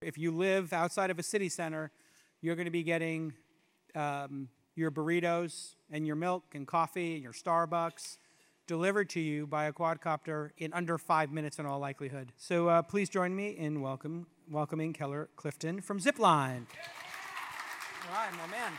if you live outside of a city center, you're going to be getting your burritos and your milk and coffee and your Starbucks delivered to you by a quadcopter in under 5 minutes in all likelihood. So please join me in welcoming Keller Clifton from Zipline. All right, my man.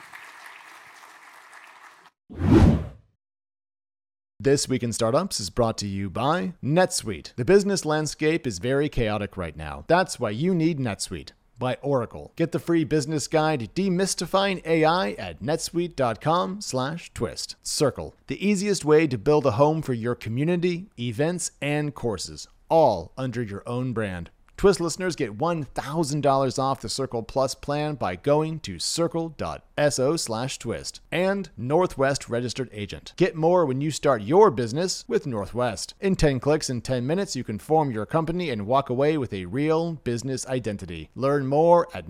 This Week in Startups is brought to you by NetSuite. The business landscape is very chaotic right now. That's why you need NetSuite by Oracle. Get the free business guide Demystifying AI at netsuite.com/twist. Circle, the easiest way to build a home for your community, events, and courses, all under your own brand. Twist listeners get $1,000 off the Circle Plus plan by going to circle.so/twist. And Northwest Registered Agent. Get more when you start your business with Northwest. In 10 clicks and 10 minutes, you can form your company and walk away with a real business identity. Learn more at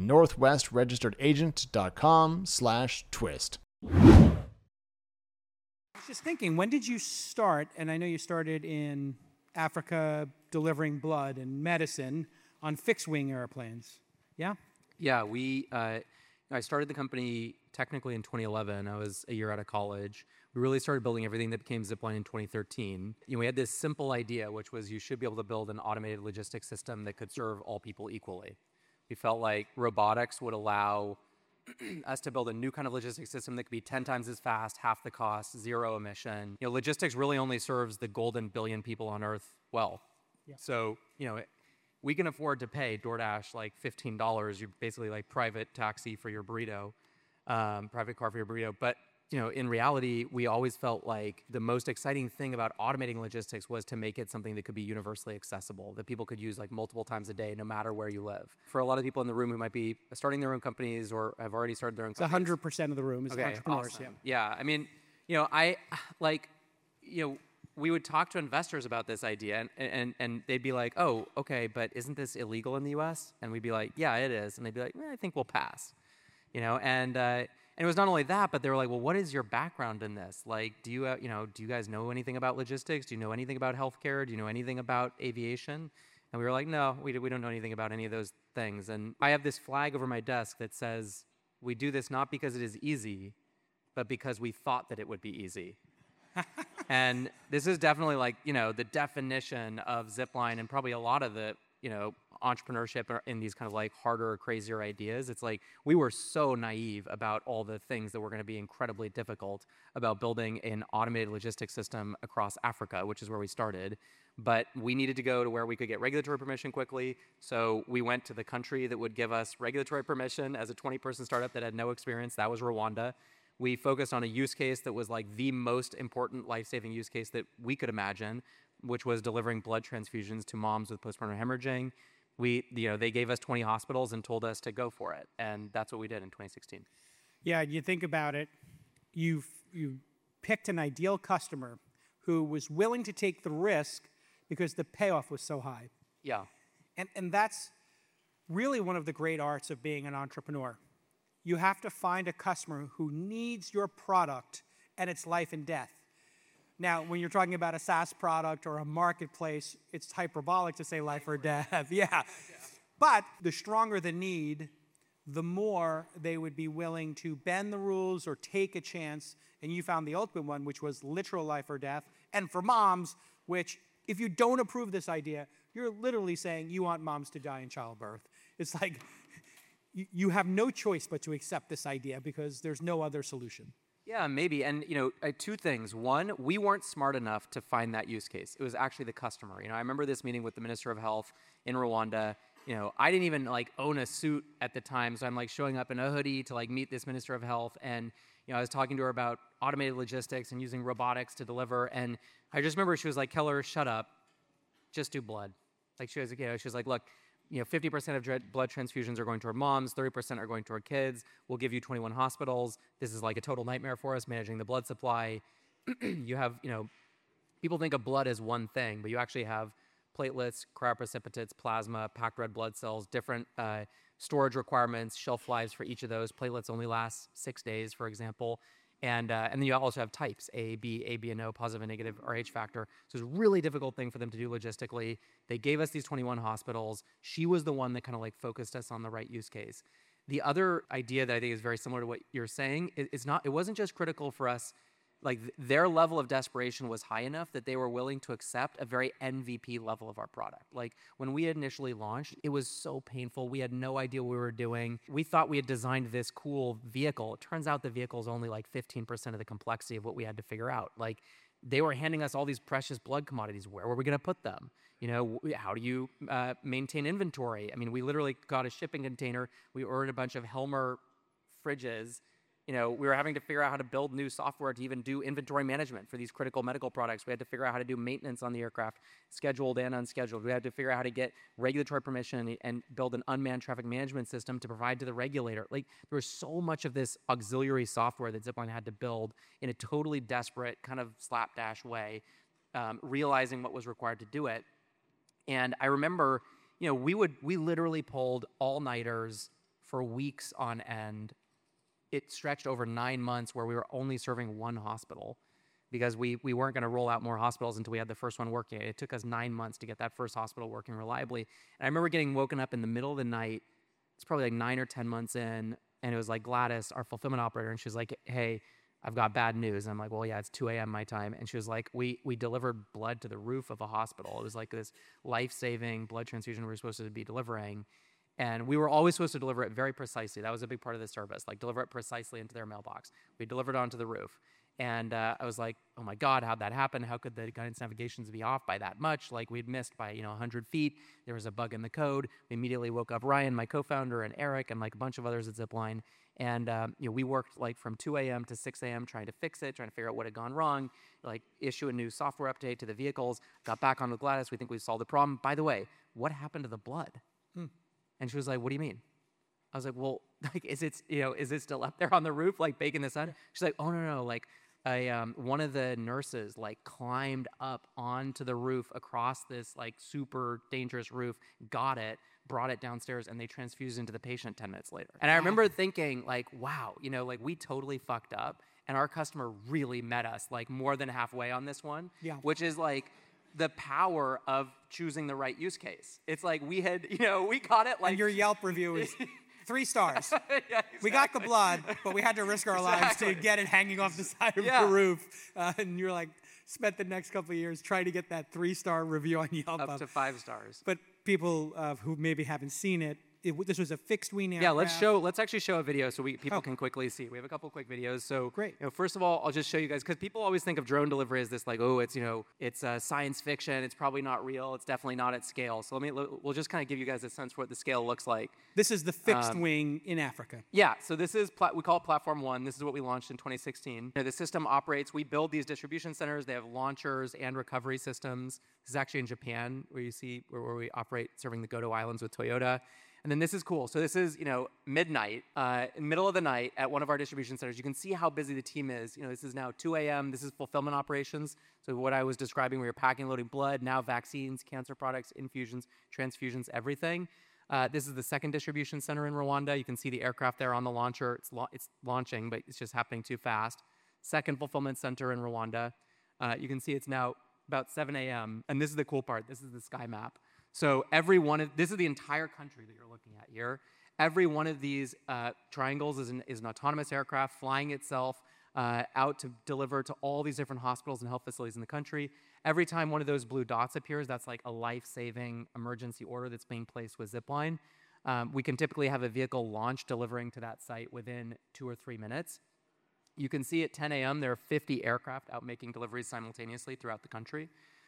northwestregisteredagent.com/twist. I was just thinking, when did you start? And I know you started in Africa delivering blood and medicine on fixed-wing airplanes. Yeah? Yeah, I started the company technically in 2011. I was a year out of college. We really started building everything that became Zipline in 2013. We had this simple idea, which was you should be able to build an automated logistics system that could serve all people equally. We felt like robotics would allow us to build a new kind of logistics system that could be 10 times as fast, half the cost, zero emission. Logistics really only serves the golden billion people on Earth well. Yeah. So, we can afford to pay DoorDash like $15. You're basically like private taxi for your burrito, private car for your burrito. But, in reality, we always felt like the most exciting thing about automating logistics was to make it something that could be universally accessible, that people could use like multiple times a day, no matter where you live. For a lot of people in the room who might be starting their own companies or have already started their own companies. 100% of the room is entrepreneurs. Awesome. Yeah. I mean, we would talk to investors about this idea, and they'd be like, oh, okay, but isn't this illegal in the U.S.? And we'd be like, yeah, it is. And they'd be like, I think we'll pass. And it was not only that, but they were like, well, what is your background in this? Like, do you guys know anything about logistics? Do you know anything about healthcare? Do you know anything about aviation? And we were like, no, we don't know anything about any of those things. And I have this flag over my desk that says, we do this not because it is easy, but because we thought that it would be easy. And this is definitely the definition of Zipline and probably a lot of the, entrepreneurship in these kind of like harder, crazier ideas. It's like we were so naive about all the things that were going to be incredibly difficult about building an automated logistics system across Africa, which is where we started. But we needed to go to where we could get regulatory permission quickly. So we went to the country that would give us regulatory permission as a 20-person startup that had no experience. That was Rwanda. We focused on a use case that was like the most important life-saving use case that we could imagine, which was delivering blood transfusions to moms with postpartum hemorrhaging. They gave us 20 hospitals and told us to go for it, and that's what we did in 2016. Yeah, you think about it, you picked an ideal customer who was willing to take the risk because the payoff was so high. Yeah. And that's really one of the great arts of being an entrepreneur. You have to find a customer who needs your product and it's life and death. Now, when you're talking about a SaaS product or a marketplace, it's hyperbolic to say life or death. Yeah. But the stronger the need, the more they would be willing to bend the rules or take a chance. And you found the ultimate one, which was literal life or death. And for moms, which if you don't approve this idea, you're literally saying you want moms to die in childbirth. It's like you have no choice but to accept this idea because there's no other solution. Yeah, maybe. And, two things. One, we weren't smart enough to find that use case. It was actually the customer. I remember this meeting with the Minister of Health in Rwanda. I didn't even own a suit at the time. So I'm showing up in a hoodie to meet this Minister of Health. And, I was talking to her about automated logistics and using robotics to deliver. And I just remember she was like, Keller, shut up. Just do blood. She was like, look, 50% of blood transfusions are going to our moms, 30% are going to our kids. We'll give you 21 hospitals. This is like a total nightmare for us, managing the blood supply. You have, people think of blood as one thing, but you actually have platelets, cryoprecipitates, plasma, packed red blood cells, different storage requirements, shelf lives for each of those. Platelets only last 6 days, for example. And then you also have types, A, B, and O, positive and negative RH factor. So it's a really difficult thing for them to do logistically. They gave us these 21 hospitals. She was the one that kind of like focused us on the right use case. The other idea that I think is very similar to what you're saying, it wasn't just critical for us, like their level of desperation was high enough that they were willing to accept a very MVP level of our product. Like when we had initially launched, it was so painful. We had no idea what we were doing. We thought we had designed this cool vehicle. It turns out the vehicle is only like 15% of the complexity of what we had to figure out. Like they were handing us all these precious blood commodities. Where were we going to put them? You know, how do you maintain inventory? I mean, we literally got a shipping container. We ordered a bunch of Helmer fridges. You know, we were having to figure out how to build new software to even do inventory management for these critical medical products. We had to figure out how to do maintenance on the aircraft, scheduled and unscheduled. We had to figure out how to get regulatory permission and build an unmanned traffic management system to provide to the regulator. Like, there was so much of this auxiliary software that Zipline had to build in a totally desperate, kind of slapdash way, realizing what was required to do it. And I remember, you know, we literally pulled all-nighters for weeks on end. It stretched over 9 months where we were only serving one hospital because we weren't going to roll out more hospitals until we had the first one working. It took us 9 months to get that first hospital working reliably. And I remember getting woken up in the middle of the night. It's probably like 9 or 10 months in, and it was like Gladys, our fulfillment operator, and she was like, "Hey, I've got bad news." And I'm like, "Well, yeah, it's 2 a.m. my time." And she was like, we delivered blood to the roof of a hospital. It was like this life-saving blood transfusion we were supposed to be delivering. And we were always supposed to deliver it very precisely. That was a big part of the service, like deliver it precisely into their mailbox. We delivered it onto the roof. And I was like, oh my God, how'd that happen? How could the guidance navigations be off by that much? Like we'd missed by 100 feet. There was a bug in the code. We immediately woke up Ryan, my co-founder, and Eric, and like a bunch of others at Zipline. And we worked like from 2 a.m. to 6 a.m. trying to fix it, trying to figure out what had gone wrong, like issue a new software update to the vehicles, got back on with Gladys. We think we solved the problem. By the way, what happened to the blood? And she was like, "What do you mean?" I was like, "Well, like, is it still up there on the roof, like baking the sun?" She's like, "Oh no, like, one of the nurses like climbed up onto the roof across this like super dangerous roof, got it, brought it downstairs, and they transfused into the patient 10 minutes later." And I remember thinking, like, wow, like we totally fucked up, and our customer really met us like more than halfway on this one, which is like the power of choosing the right use case. It's like we had, we got it like... And your Yelp review is 3 stars. Yeah, exactly. We got the blood, but we had to risk our lives to get it hanging off the side of the roof. And you're like, spent the next couple of years trying to get that 3-star review on Yelp. Up to 5 stars. But people who maybe haven't seen it, this was a fixed wing aircraft. Yeah, let's actually show a video so people can quickly see. We have a couple quick videos. So great. First of all, I'll just show you guys, because people always think of drone delivery as this like, oh, it's it's science fiction. It's probably not real. It's definitely not at scale. So we'll just kind of give you guys a sense for what the scale looks like. This is the fixed wing in Africa. Yeah. So this is we call it Platform 1. This is what we launched in 2016. The system operates. We build these distribution centers. They have launchers and recovery systems. This is actually in Japan, where you see where we operate serving the Goto Islands with Toyota. And then this is cool. So this is, midnight, in the middle of the night at one of our distribution centers. You can see how busy the team is. This is now 2 a.m. This is fulfillment operations. So what I was describing, we were packing, loading blood, now vaccines, cancer products, infusions, transfusions, everything. This is the second distribution center in Rwanda. You can see the aircraft there on the launcher. It's launching, but it's just happening too fast. Second fulfillment center in Rwanda. You can see it's now about 7 a.m. And this is the cool part. This is the sky map. So this is the entire country that you're looking at here. Every one of these triangles is an autonomous aircraft flying itself out to deliver to all these different hospitals and health facilities in the country. Every time one of those blue dots appears, that's like a life-saving emergency order that's being placed with Zipline. We can typically have a vehicle launch delivering to that site within 2 or 3 minutes. You can see at 10 a.m. there are 50 aircraft out making deliveries simultaneously throughout the country.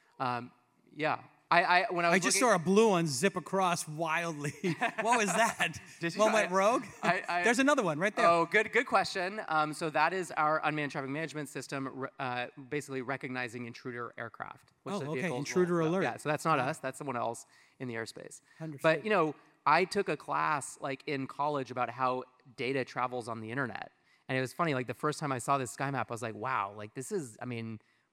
I just saw a blue one zip across wildly. What was that? One went rogue? There's another one right there. Oh, good question. So that is our unmanned traffic management system, basically recognizing intruder aircraft. Intruder alert. Yeah, so that's not us. That's someone else in the airspace. Understood. But, I took a class like in college about how data travels on the internet. And it was funny, like the first time I saw this sky map, I was like, wow, like this is,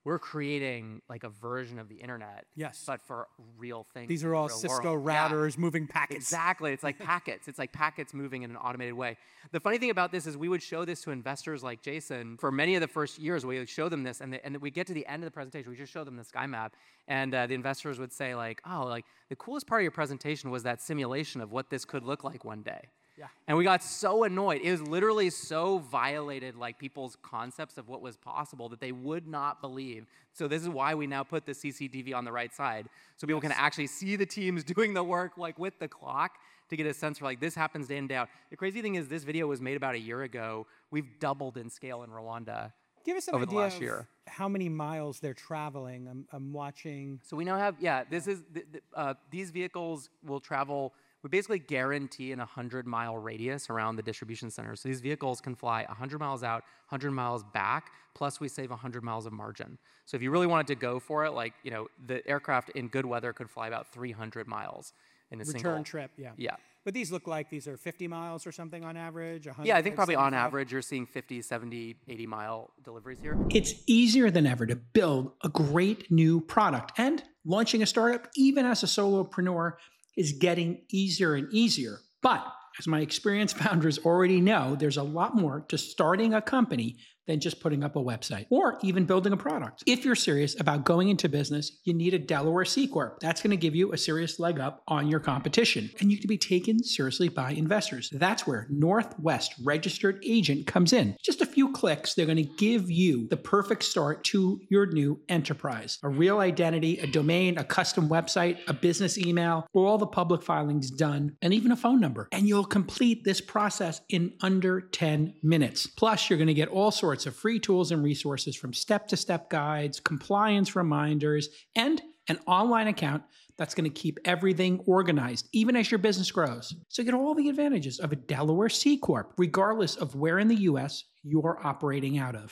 we're creating like a version of the internet. Yes. But for real things. These are all real Cisco world. Yeah. routers moving packets. Exactly. It's like packets. It's like packets moving in an automated way. The funny thing about this is we would show this to investors like Jason for many of the first years. We would show them this, and we get to the end of the presentation, we just show them the sky map, and the investors would say like, oh, like the coolest part of your presentation was that simulation of what this could look like one day. Yeah. And we got so annoyed. It was literally so violated like people's concepts of what was possible that they would not believe. So this is why we now put the CCTV on the right side, so people can actually see the teams doing the work like with the clock to get a sense for like this happens day in, day out. The crazy thing is this video was made about a year ago. We've doubled in scale in Rwanda. Give us an over the idea last of year. how many miles they're traveling. I'm watching. So we now have, this is, these vehicles will travel, we basically guarantee an 100-mile radius around the distribution center. So these vehicles can fly 100 miles out, 100 miles back, plus we save 100 miles of margin. So if you really wanted to go for it, like, you know, the aircraft in good weather could fly about 300 miles in a single Return trip, yeah. Yeah. But these look like these are 50 miles or something on average? 100, Yeah, I think probably on 75? average you're seeing 50, 70, 80-mile deliveries here. It's easier than ever to build a great new product, and launching a startup, even as a solopreneur, is getting easier and easier. But as my experienced founders already know, there's a lot more to starting a company than just putting up a website or even building a product. If you're serious about going into business, you need a Delaware C Corp. That's going to give you a serious leg up on your competition, and you can be taken seriously by investors. That's where Northwest Registered Agent comes in. Just a few clicks, they're going to give you the perfect start to your new enterprise. A real identity, a domain, a custom website, a business email, all the public filings done, and even a phone number. And you'll complete this process in under 10 minutes. Plus, you're going to get all sorts of free tools and resources, from step-to-step guides, compliance reminders, and an online account that's going to keep everything organized, even as your business grows. So get all the advantages of a Delaware C Corp, regardless of where in the U.S. you're operating out of.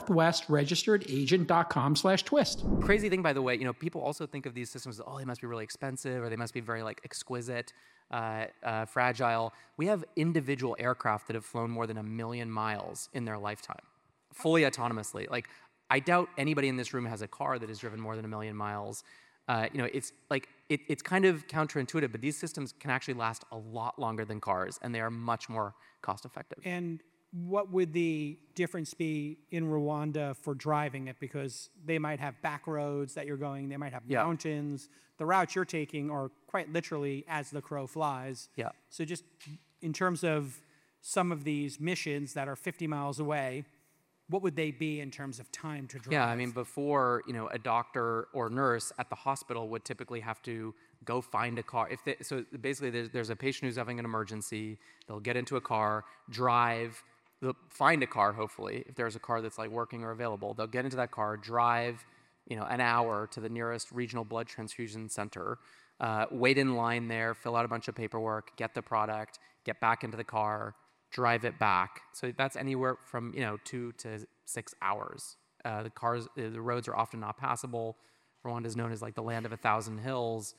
NorthwestRegisteredAgent.com/twist. Crazy thing, by the way, you know, people also think of these systems as, oh, they must be really expensive, or they must be very like exquisite, fragile. We have individual aircraft that have flown more than 1 million miles in their lifetime, fully autonomously. Like, I doubt anybody in this room has a car that has driven more than 1 million miles. You know, it's like it's kind of counterintuitive, but these systems can actually last a lot longer than cars, and they are much more cost effective. And what would the difference be in Rwanda for driving it? Because they might have back roads that you're going, they might have mountains. The routes you're taking are quite literally as the crow flies. Yeah. So just in terms of some of these missions that are 50 miles away, what would they be in terms of time to drive? Yeah, I mean, before, you know, a doctor or nurse at the hospital would typically have to go find a car. So basically, there's a patient who's having an emergency. They'll get into a car, drive, they'll find a car, hopefully, if there's a car that's like working or available. They'll get into that car, drive, you know, an hour to the nearest regional blood transfusion center, wait in line there, fill out a bunch of paperwork, get the product, get back into the car, drive it back. So that's anywhere from, you know, 2 to 6 hours. The roads are often not passable. Rwanda is known as like the land of 1,000 hills.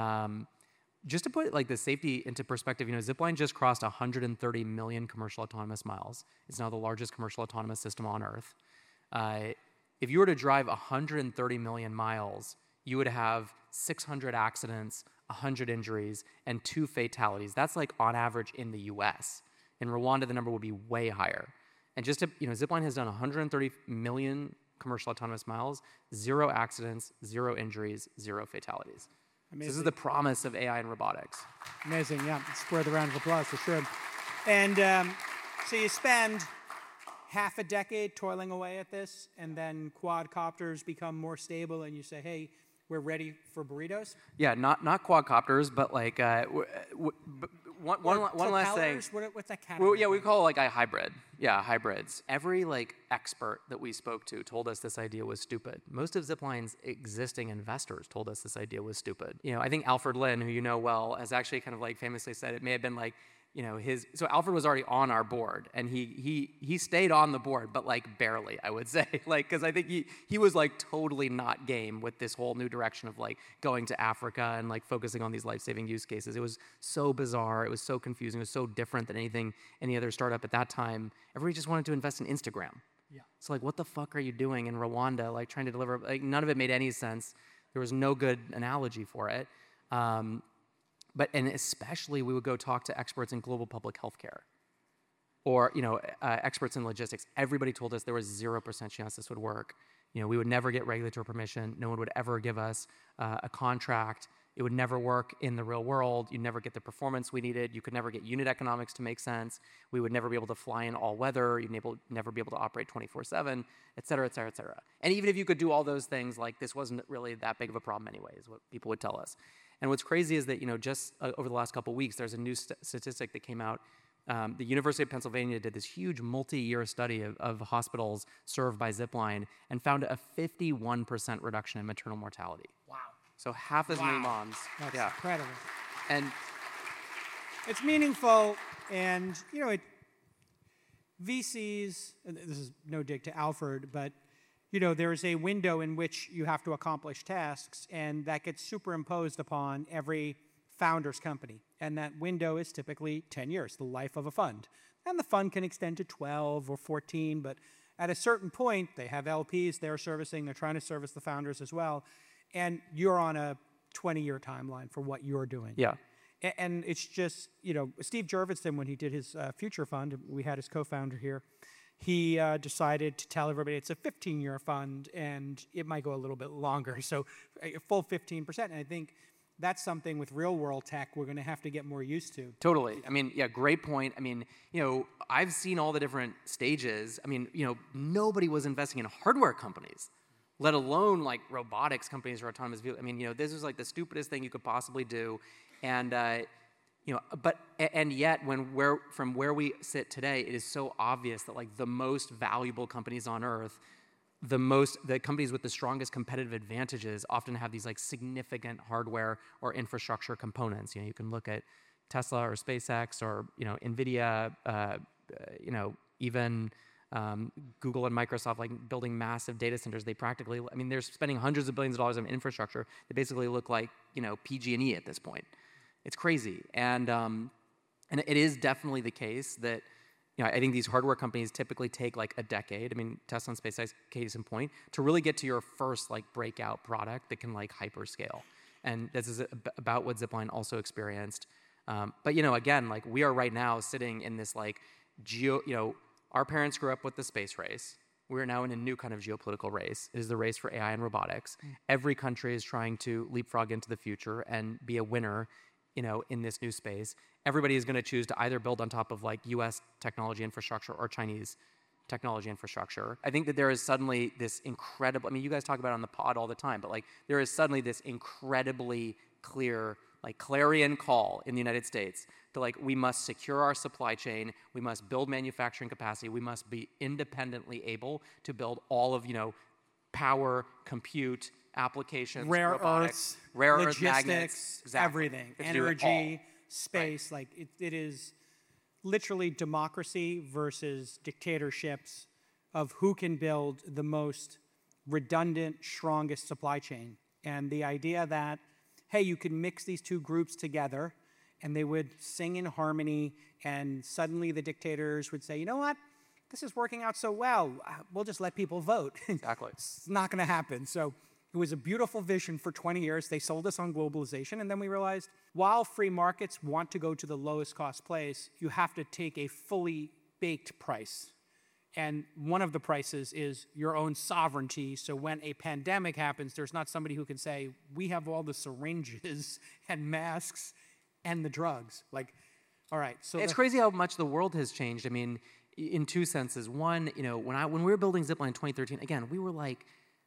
Just to put like the safety into perspective, you know, Zipline just crossed 130 million commercial autonomous miles. It's now the largest commercial autonomous system on Earth. If you were to drive 130 million miles, you would have 600 accidents, 100 injuries, and 2 fatalities. That's like on average in the US. In Rwanda, the number would be way higher. And just to, you know, Zipline has done 130 million commercial autonomous miles, 0 accidents, 0 injuries, 0 fatalities. So this is the promise of AI and robotics. Amazing, yeah. It's worth a round of applause for sure. And so you spend half a decade toiling away at this, and then quadcopters become more stable, and you say, hey, we're ready for burritos? Yeah, not quadcopters, but like one last thing. What's that category? Well, yeah, we call it like a hybrid. Yeah, hybrids. Every like expert that we spoke to told us this idea was stupid. Most of Zipline's existing investors told us this idea was stupid. You know, I think Alfred Lin, who you know well, has actually kind of like famously said it may have been like, you know, so Alfred was already on our board, and he stayed on the board, but like barely, I would say, like, because I think he was like totally not game with this whole new direction of like going to Africa and like focusing on these life-saving use cases. It was so bizarre, it was so confusing, it was so different than any other startup at that time. Everybody just wanted to invest in Instagram. Yeah. So like, what the fuck are you doing in Rwanda? Like trying to deliver, like none of it made any sense. There was no good analogy for it. And especially we would go talk to experts in global public health care or, experts in logistics. Everybody told us there was 0% chance this would work. We would never get regulatory permission. No one would ever give us a contract. It would never work in the real world. You'd never get the performance we needed. You could never get unit economics to make sense. We would never be able to fly in all weather. You'd never be able to operate 24/7, et cetera, et cetera, et cetera. And even if you could do all those things, like this wasn't really that big of a problem anyway, is what people would tell us. And what's crazy is that, just over the last couple of weeks, there's a new statistic that came out. The University of Pennsylvania did this huge multi-year study of hospitals served by Zipline and found a 51% reduction in maternal mortality. Wow. So half as many moms. That's yeah. incredible. And It's meaningful, and VCs. And this is no dig to Alfred, but there's a window in which you have to accomplish tasks, and that gets superimposed upon every founder's company. And that window is typically 10 years, the life of a fund. And the fund can extend to 12 or 14, but at a certain point, they have LPs they're servicing, they're trying to service the founders as well, and you're on a 20-year timeline for what you're doing. yeah, And it's just, Steve Jurvetson, when he did his future fund, we had his co-founder here, he decided to tell everybody it's a 15-year fund and it might go a little bit longer. So a full 15%. And I think that's something with real world tech we're going to have to get more used to. totally. I mean, yeah, great point. I mean, I've seen all the different stages. I mean, nobody was investing in hardware companies, let alone like robotics companies or autonomous vehicles. I mean, this was like the stupidest thing you could possibly do. And, and yet from where we sit today, it is so obvious that like the most valuable companies on earth, the companies with the strongest competitive advantages often have these like significant hardware or infrastructure components. You can look at Tesla or SpaceX or, NVIDIA, even Google and Microsoft, like building massive data centers. They're spending hundreds of billions of dollars on infrastructure that basically look like, PG&E at this point. It's crazy. And it is definitely the case that, I think these hardware companies typically take like a decade. I mean, Tesla and SpaceX, case in point, to really get to your first like breakout product that can like hyperscale. And this is about what Zipline also experienced. But again, like we are right now sitting in this like our parents grew up with the space race. We're now in a new kind of geopolitical race. It is the race for AI and robotics. Every country is trying to leapfrog into the future and be a winner, in this new space. Everybody is going to choose to either build on top of like US technology infrastructure or Chinese technology infrastructure. I think that there is suddenly this incredible, you guys talk about it on the pod all the time, but like there is suddenly this incredibly clear, like clarion call in the United States to like, we must secure our supply chain, we must build manufacturing capacity, we must be independently able to build all of, power, compute, applications, Rare robotics, earths, rare earth logistics, magnets, exactly. everything, We have to do it energy, all. space. Like it is literally democracy versus dictatorships of who can build the most redundant, strongest supply chain. And the idea that, hey, you can mix these two groups together and they would sing in harmony, and suddenly the dictators would say, you know what? This is working out so well. We'll just let people vote. Exactly. It's not going to happen. So it was a beautiful vision for 20 years. They sold us on globalization. And then we realized while free markets want to go to the lowest cost place, you have to take a fully baked price. And one of the prices is your own sovereignty. So when a pandemic happens, there's not somebody who can say, we have all the syringes and masks and the drugs. Like, all right. So it's crazy how much the world has changed. I mean, in two senses. One, when we were building Zipline in 2013, again, we were like,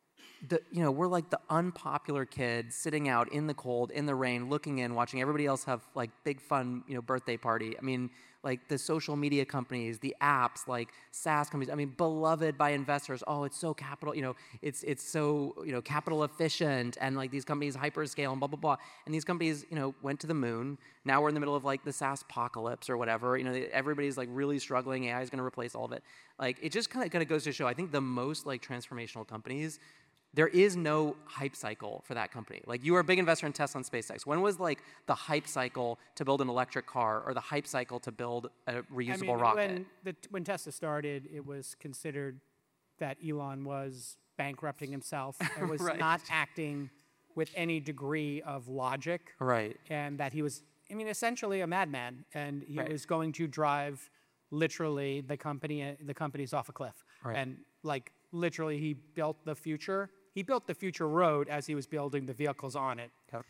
we're like the unpopular kids sitting out in the cold, in the rain, looking in, watching everybody else have like big fun, birthday party. I mean, like the social media companies, the apps, like SaaS companies. I mean, beloved by investors. Oh, it's so capital, it's so capital efficient, and like these companies hyperscale and blah blah blah. And these companies, went to the moon. Now we're in the middle of like the SaaS apocalypse or whatever. Everybody's like really struggling. AI is going to replace all of it. Like it just kind of goes to show. I think the most like transformational companies, there is no hype cycle for that company. Like you were a big investor in Tesla and SpaceX. When was like the hype cycle to build an electric car or the hype cycle to build a reusable rocket? When Tesla started, it was considered that Elon was bankrupting himself and was Right. not acting with any degree of logic, Right. and that he was, I mean, essentially a madman, and he Right. was going to drive literally the companies off a cliff. Right. And like literally, he built the future. He built the future road as he was building the vehicles on it. Yep.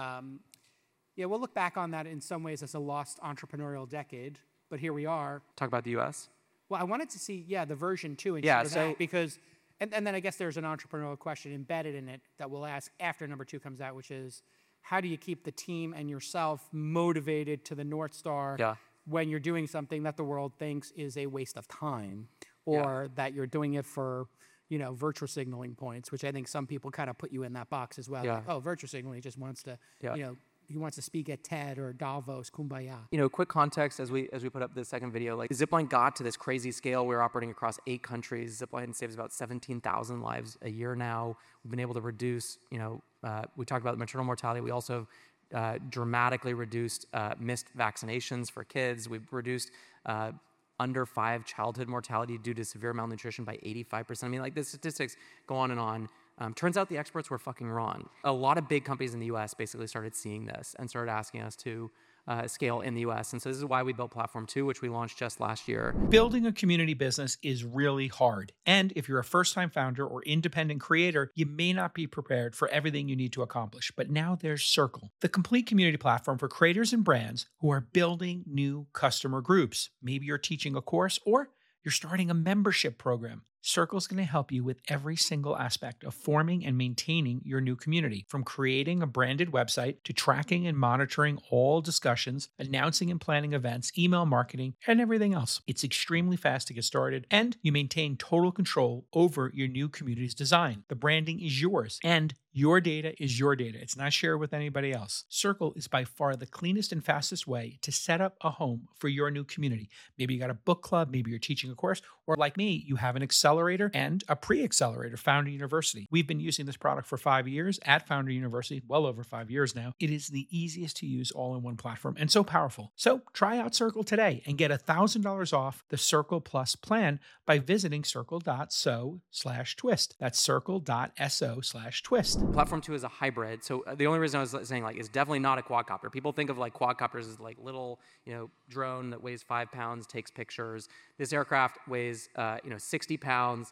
Yeah, we'll look back on that in some ways as a lost entrepreneurial decade, but here we are. Talk about the U.S. Well, I wanted to see, the version 2 instead Yeah, of so- that, because, and then I guess there's an entrepreneurial question embedded in it that we'll ask after number 2 comes out, which is, how do you keep the team and yourself motivated to the North Star Yeah. when you're doing something that the world thinks is a waste of time, or that you're doing it for, virtual signaling points, which I think some people kind of put you in that box as well. Yeah. Like, oh, virtual signaling, he just wants to, Yeah. he wants to speak at TED or Davos, kumbaya. Quick context as we put up the second video, like Zipline got to this crazy scale. We're operating across 8 countries. Zipline saves about 17,000 lives a year now. We've been able to reduce, we talked about maternal mortality. We also dramatically reduced missed vaccinations for kids. We've reduced under 5 childhood mortality due to severe malnutrition by 85%. I mean, like the statistics go on and on. Turns out the experts were fucking wrong. A lot of big companies in the US basically started seeing this and started asking us to scale in the US. And so this is why we built Platform 2, which we launched just last year. Building a community business is really hard. And if you're a first-time founder or independent creator, you may not be prepared for everything you need to accomplish. But now there's Circle, the complete community platform for creators and brands who are building new customer groups. Maybe you're teaching a course or you're starting a membership program. Circle's going to help you with every single aspect of forming and maintaining your new community, from creating a branded website to tracking and monitoring all discussions, announcing and planning events, email marketing, and everything else. It's extremely fast to get started, and you maintain total control over your new community's design. The branding is yours, and your data is your data. It's not shared with anybody else. Circle is by far the cleanest and fastest way to set up a home for your new community. Maybe you got a book club, maybe you're teaching a course, or like me, you have an accelerator and a pre-accelerator, Founder University. We've been using this product for 5 years at Founder University, well over 5 years now. It is the easiest to use all-in-one platform and so powerful. So try out Circle today and get $1,000 off the Circle Plus plan by visiting circle.so/twist. That's circle.so/twist. Platform 2 is a hybrid. So the only reason I was saying it's definitely not a quadcopter. People think of quadcopters as little, drone that weighs 5 pounds, takes pictures. This aircraft weighs, 60 pounds.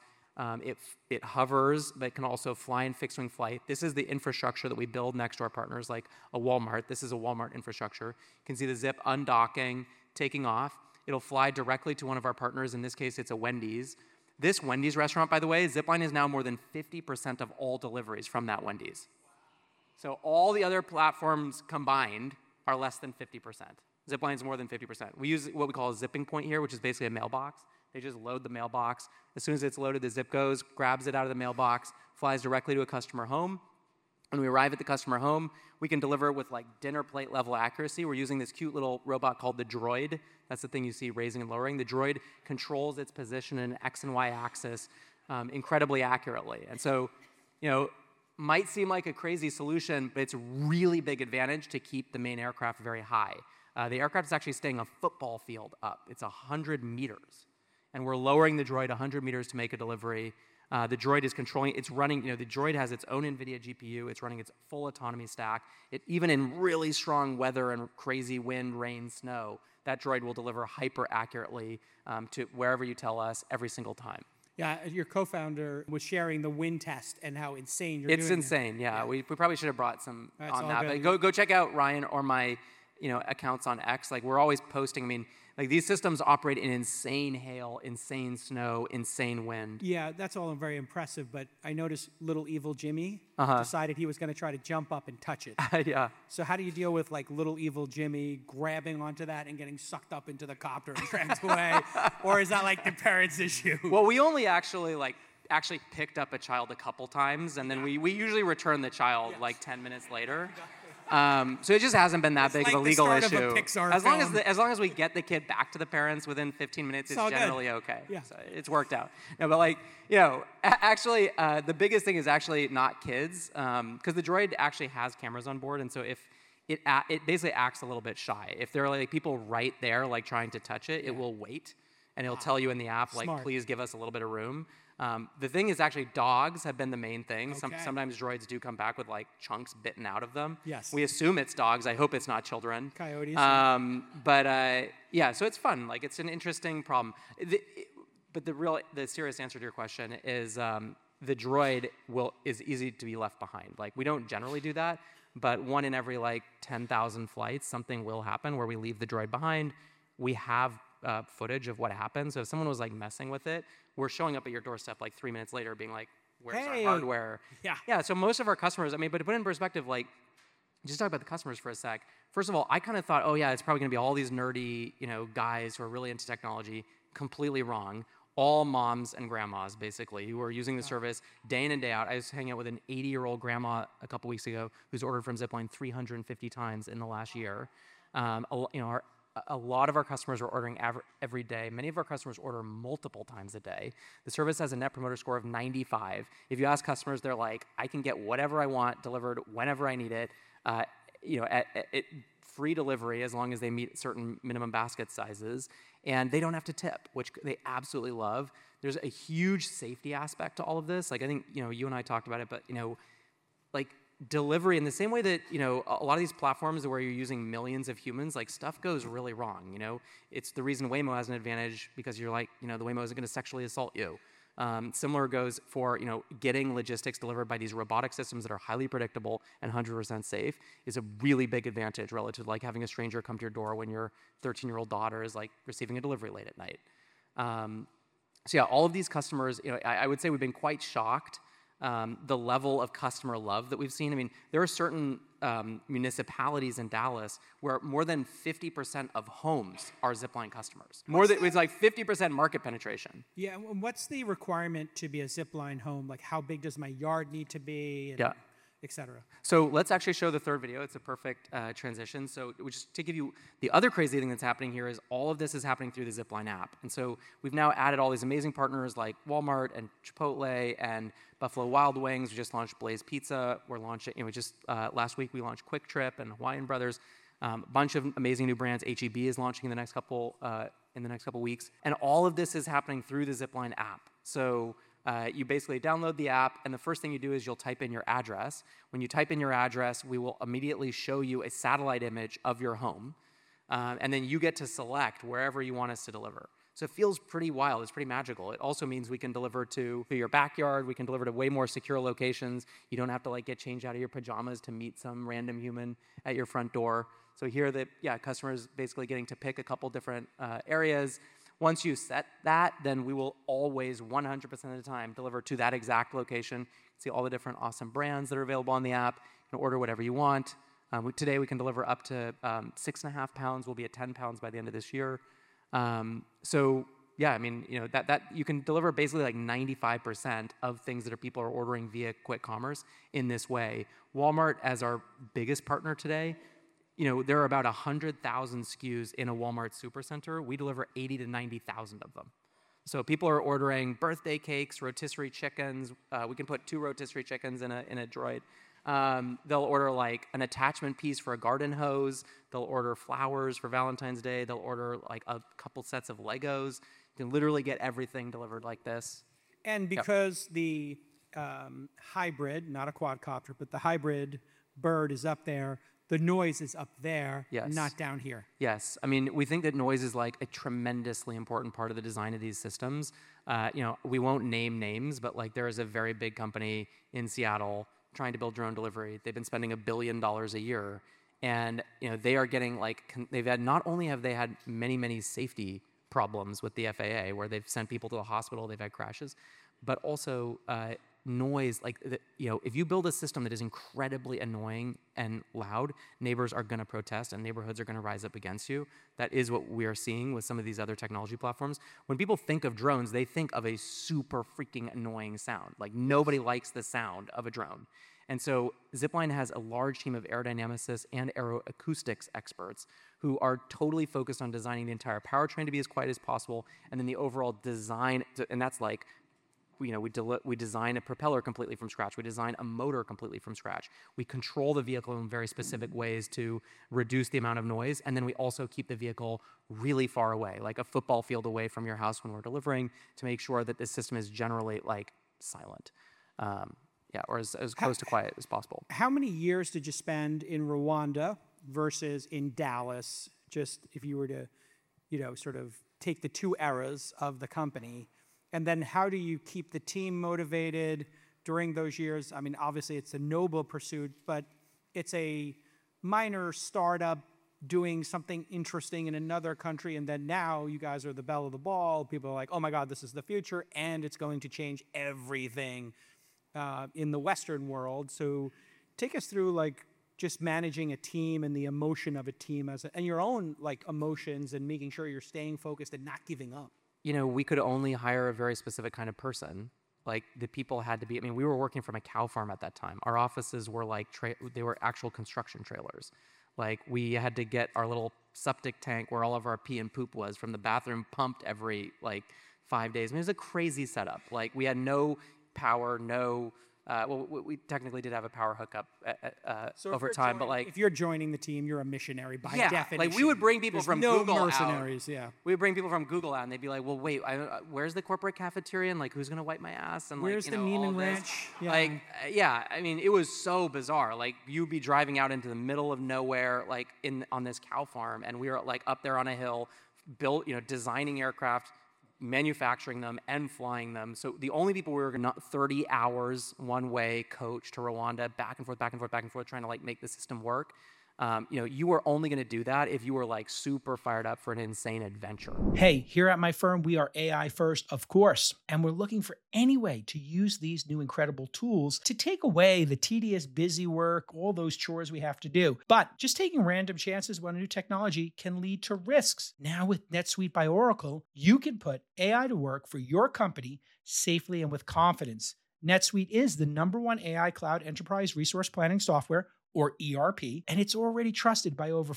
It hovers, but can also fly in fixed wing flight. This is the infrastructure that we build next to our partners, like a Walmart. This is a Walmart infrastructure. You can see the Zip undocking, taking off. It'll fly directly to one of our partners. In this case, it's a Wendy's. This Wendy's restaurant, by the way, Zipline is now more than 50% of all deliveries from that Wendy's. So all the other platforms combined are less than 50%. Zipline's more than 50%. We use what we call a zipping point here, which is basically a mailbox. They just load the mailbox. As soon as it's loaded, the Zip goes, grabs it out of the mailbox, flies directly to a customer home. When we arrive at the customer home, we can deliver it with dinner plate level accuracy. We're using this cute little robot called the Droid. That's the thing you see raising and lowering. The Droid controls its position in an X and Y axis incredibly accurately. And so, might seem like a crazy solution, but it's a really big advantage to keep the main aircraft very high. The aircraft is actually staying a football field up. It's 100 meters. And we're lowering the Droid 100 meters to make a delivery. The Droid is controlling, it's running, the Droid has its own NVIDIA GPU, it's running its full autonomy stack. Even in really strong weather and crazy wind, rain, snow, that Droid will deliver hyper accurately to wherever you tell us every single time. Yeah, your co-founder was sharing the wind test and how insane you're doing It's it. insane, yeah. We probably should have brought some That's on all that. good. But go check out Ryan or my accounts on X. We're always posting. These systems operate in insane hail, insane snow, insane wind. Yeah, that's all very impressive, but I noticed little evil Jimmy decided he was going to try to jump up and touch it. Yeah. So how do you deal with little evil Jimmy grabbing onto that and getting sucked up into the copter and dragged away? Or is that the parents' issue? Well, we only actually picked up a child a couple times, and then we usually return the child 10 minutes later. So it just hasn't been that big of a like the legal start of a issue. Pixar as long film. as we get the kid back to the parents within 15 minutes, it's all good. generally okay. Yeah. So it's worked out. No, but actually, the biggest thing is actually not kids, because the Droid actually has cameras on board, and so if it basically acts a little bit shy. If there are people right there trying to touch it, it will wait, and it'll tell you in the app Smart. please give us a little bit of room. The thing is, actually, dogs have been the main thing. Okay. Sometimes droids do come back with like chunks bitten out of them. Yes. We assume it's dogs. I hope it's not children. Coyotes. Yeah, so it's fun. Like, it's an interesting problem. But the serious answer to your question is the droid is easy to be left behind. Like, we don't generally do that, but 1 in every like 10,000 flights, something will happen where we leave the droid behind. We have footage of what happened. So if someone was like messing with it, we're showing up at your doorstep like 3 minutes later being like, where's Hey. our hardware? Yeah. Yeah, so most of our customers, I mean, but to put it in perspective, like, just talk about the customers for a sec. First of all, I kind of thought, oh yeah, it's probably gonna be all these nerdy, guys who are really into technology. Completely wrong. All moms and grandmas, basically, who are using the service day in and day out. I was hanging out with an 80-year-old grandma a couple weeks ago who's ordered from Zipline 350 times in the last year. A lot of our customers are ordering every day. Many of our customers order multiple times a day. The service has a Net Promoter Score of 95. If you ask customers, they're like, I can get whatever I want delivered whenever I need it. At free delivery as long as they meet certain minimum basket sizes, and they don't have to tip, which they absolutely love. There's a huge safety aspect to all of this. Like, I think you and I talked about it, but like delivery in the same way that a lot of these platforms where you're using millions of humans, like stuff goes really wrong. It's the reason Waymo has an advantage because you're like the Waymo isn't going to sexually assault you. Similar goes for getting logistics delivered by these robotic systems that are highly predictable and 100% safe is a really big advantage relative to like having a stranger come to your door when your 13-year-old daughter is like receiving a delivery late at night. So yeah, all of these customers, I would say we've been quite shocked the level of customer love that we've seen. I mean, there are certain municipalities in Dallas where more than 50% of homes are Zipline customers. It's like 50% market penetration. Yeah, and what's the requirement to be a Zipline home? Like, how big does my yard need to be, and Yeah. et cetera? So let's actually show the third video. It's a perfect transition. So just to give you the other crazy thing that's happening here is all of this is happening through the Zipline app. And so we've now added all these amazing partners like Walmart and Chipotle and Buffalo Wild Wings. We just launched Blaze Pizza. We're launching, last week we launched Quick Trip and Hawaiian Brothers. A bunch of amazing new brands. H-E-B is launching in the next couple weeks. And all of this is happening through the Zipline app. So you basically download the app, and the first thing you do is you'll type in your address. When you type in your address, we will immediately show you a satellite image of your home, and then you get to select wherever you want us to deliver. So it feels pretty wild. It's pretty magical. It also means we can deliver to your backyard. We can deliver to way more secure locations. You don't have to get changed out of your pajamas to meet some random human at your front door. So here, customers basically getting to pick a couple different areas. Once you set that, then we will always, 100% of the time, deliver to that exact location. You can see all the different awesome brands that are available on the app. You can order whatever you want. Today, we can deliver up to 6.5 pounds. We'll be at 10 pounds by the end of this year. So yeah, I mean, that you can deliver basically like 95% of things that people are ordering via quick commerce in this way. Walmart, as our biggest partner today, there are about 100,000 SKUs in a Walmart supercenter. We deliver 80 to 90,000 of them. So people are ordering birthday cakes, rotisserie chickens. We can put 2 rotisserie chickens in a droid. They'll order like an attachment piece for a garden hose. They'll order flowers for Valentine's Day. They'll order like a couple sets of Legos. You can literally get everything delivered like this. And because the hybrid, not a quadcopter, but the hybrid bird is up there, the noise is up there, Yes. not down here. Yes, I mean, we think that noise is like a tremendously important part of the design of these systems. We won't name names, but like there is a very big company in Seattle trying to build drone delivery. They've been spending $1 billion a year, and they are getting not only have they had many safety problems with the FAA where they've sent people to the hospital, they've had crashes, but also noise. If you build a system that is incredibly annoying and loud, neighbors are going to protest and neighborhoods are going to rise up against you. That is what we are seeing with some of these other technology platforms. When people think of drones, they think of a super freaking annoying sound. Like nobody likes the sound of a drone. And so Zipline has a large team of aerodynamicists and aeroacoustics experts who are totally focused on designing the entire powertrain to be as quiet as possible, and then the overall design, and that's like we design a propeller completely from scratch. We design a motor completely from scratch. We control the vehicle in very specific ways to reduce the amount of noise, and then we also keep the vehicle really far away, like a football field away from your house when we're delivering, to make sure that this system is generally like silent, or as close to quiet as possible. How many years did you spend in Rwanda versus in Dallas? Just if you were to, sort of take the two eras of the company, and then how do you keep the team motivated during those years? I mean, obviously it's a noble pursuit, but it's a minor startup doing something interesting in another country, and then now you guys are the belle of the ball. People are like, oh my God, this is the future, and it's going to change everything in the Western world. So take us through like just managing a team and the emotion of a team and your own like emotions and making sure you're staying focused and not giving up. We could only hire a very specific kind of person. Like the people had to be, we were working from a cow farm at that time. Our offices were like, they were actual construction trailers. Like we had to get our little septic tank where all of our pee and poop was from the bathroom pumped every like 5 days. It was a crazy setup. Like we had no power, we technically did have a power hookup over time, but like if you're joining the team, you're a missionary by definition. Like we would bring people from Google mercenaries, out. We would bring people from Google out, and they'd be like, "Well, wait, where's the corporate cafeteria? And like, who's gonna wipe my ass? And where's like, the Neiman Ranch? Yeah. It was so bizarre. Like you'd be driving out into the middle of nowhere, like on this cow farm, and we were like up there on a hill, designing aircraft, manufacturing them and flying them. So the only people we were not 30 hours one way coach to Rwanda, back and forth, trying to like make the system work. You were only going to do that if you were like super fired up for an insane adventure. Hey, here at my firm, we are AI first, of course, and we're looking for any way to use these new incredible tools to take away the tedious, busy work, all those chores we have to do. But just taking random chances on a new technology can lead to risks. Now with NetSuite by Oracle, you can put AI to work for your company safely and with confidence. NetSuite is the #1 AI cloud enterprise resource planning software, or ERP, and it's already trusted by over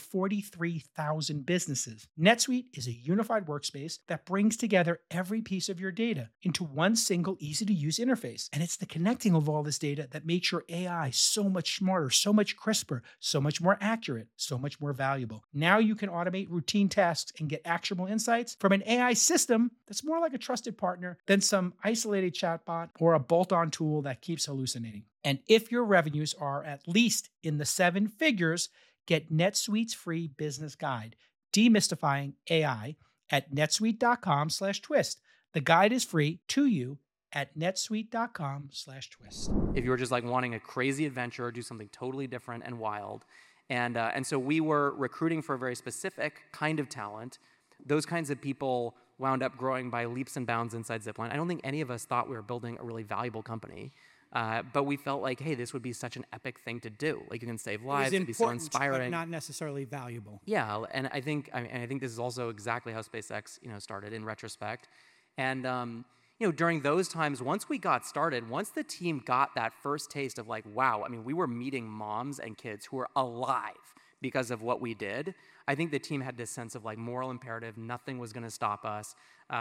43,000 businesses. NetSuite is a unified workspace that brings together every piece of your data into one single, easy-to-use interface. And it's the connecting of all this data that makes your AI so much smarter, so much crisper, so much more accurate, so much more valuable. Now you can automate routine tasks and get actionable insights from an AI system that's more like a trusted partner than some isolated chatbot or a bolt-on tool that keeps hallucinating. And if your revenues are at least in the 7 figures, get NetSuite's free business guide, Demystifying AI, at netsuite.com/twist. The guide is free to you at netsuite.com/twist. If you were just like wanting a crazy adventure, do something totally different and wild. And so we were recruiting for a very specific kind of talent. Those kinds of people wound up growing by leaps and bounds inside Zipline. I don't think any of us thought we were building a really valuable company. But we felt like, hey, this would be such an epic thing to do. Like you can save lives, it'd be so inspiring, but not necessarily valuable. Yeah, and I think this is also exactly how SpaceX, started in retrospect. And during those times, once we got started, once the team got that first taste of like, wow, we were meeting moms and kids who were alive because of what we did. I think the team had this sense of like moral imperative. Nothing was going to stop us.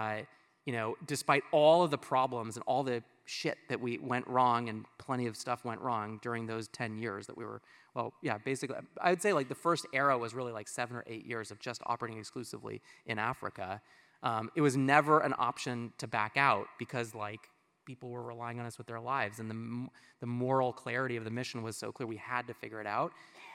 Despite all of the problems and all the shit that we went wrong, and plenty of stuff went wrong during those 10 years that we were, basically, I would say like the first era was really like 7 or 8 years of just operating exclusively in Africa. It was never an option to back out because like people were relying on us with their lives, and the moral clarity of the mission was so clear we had to figure it out.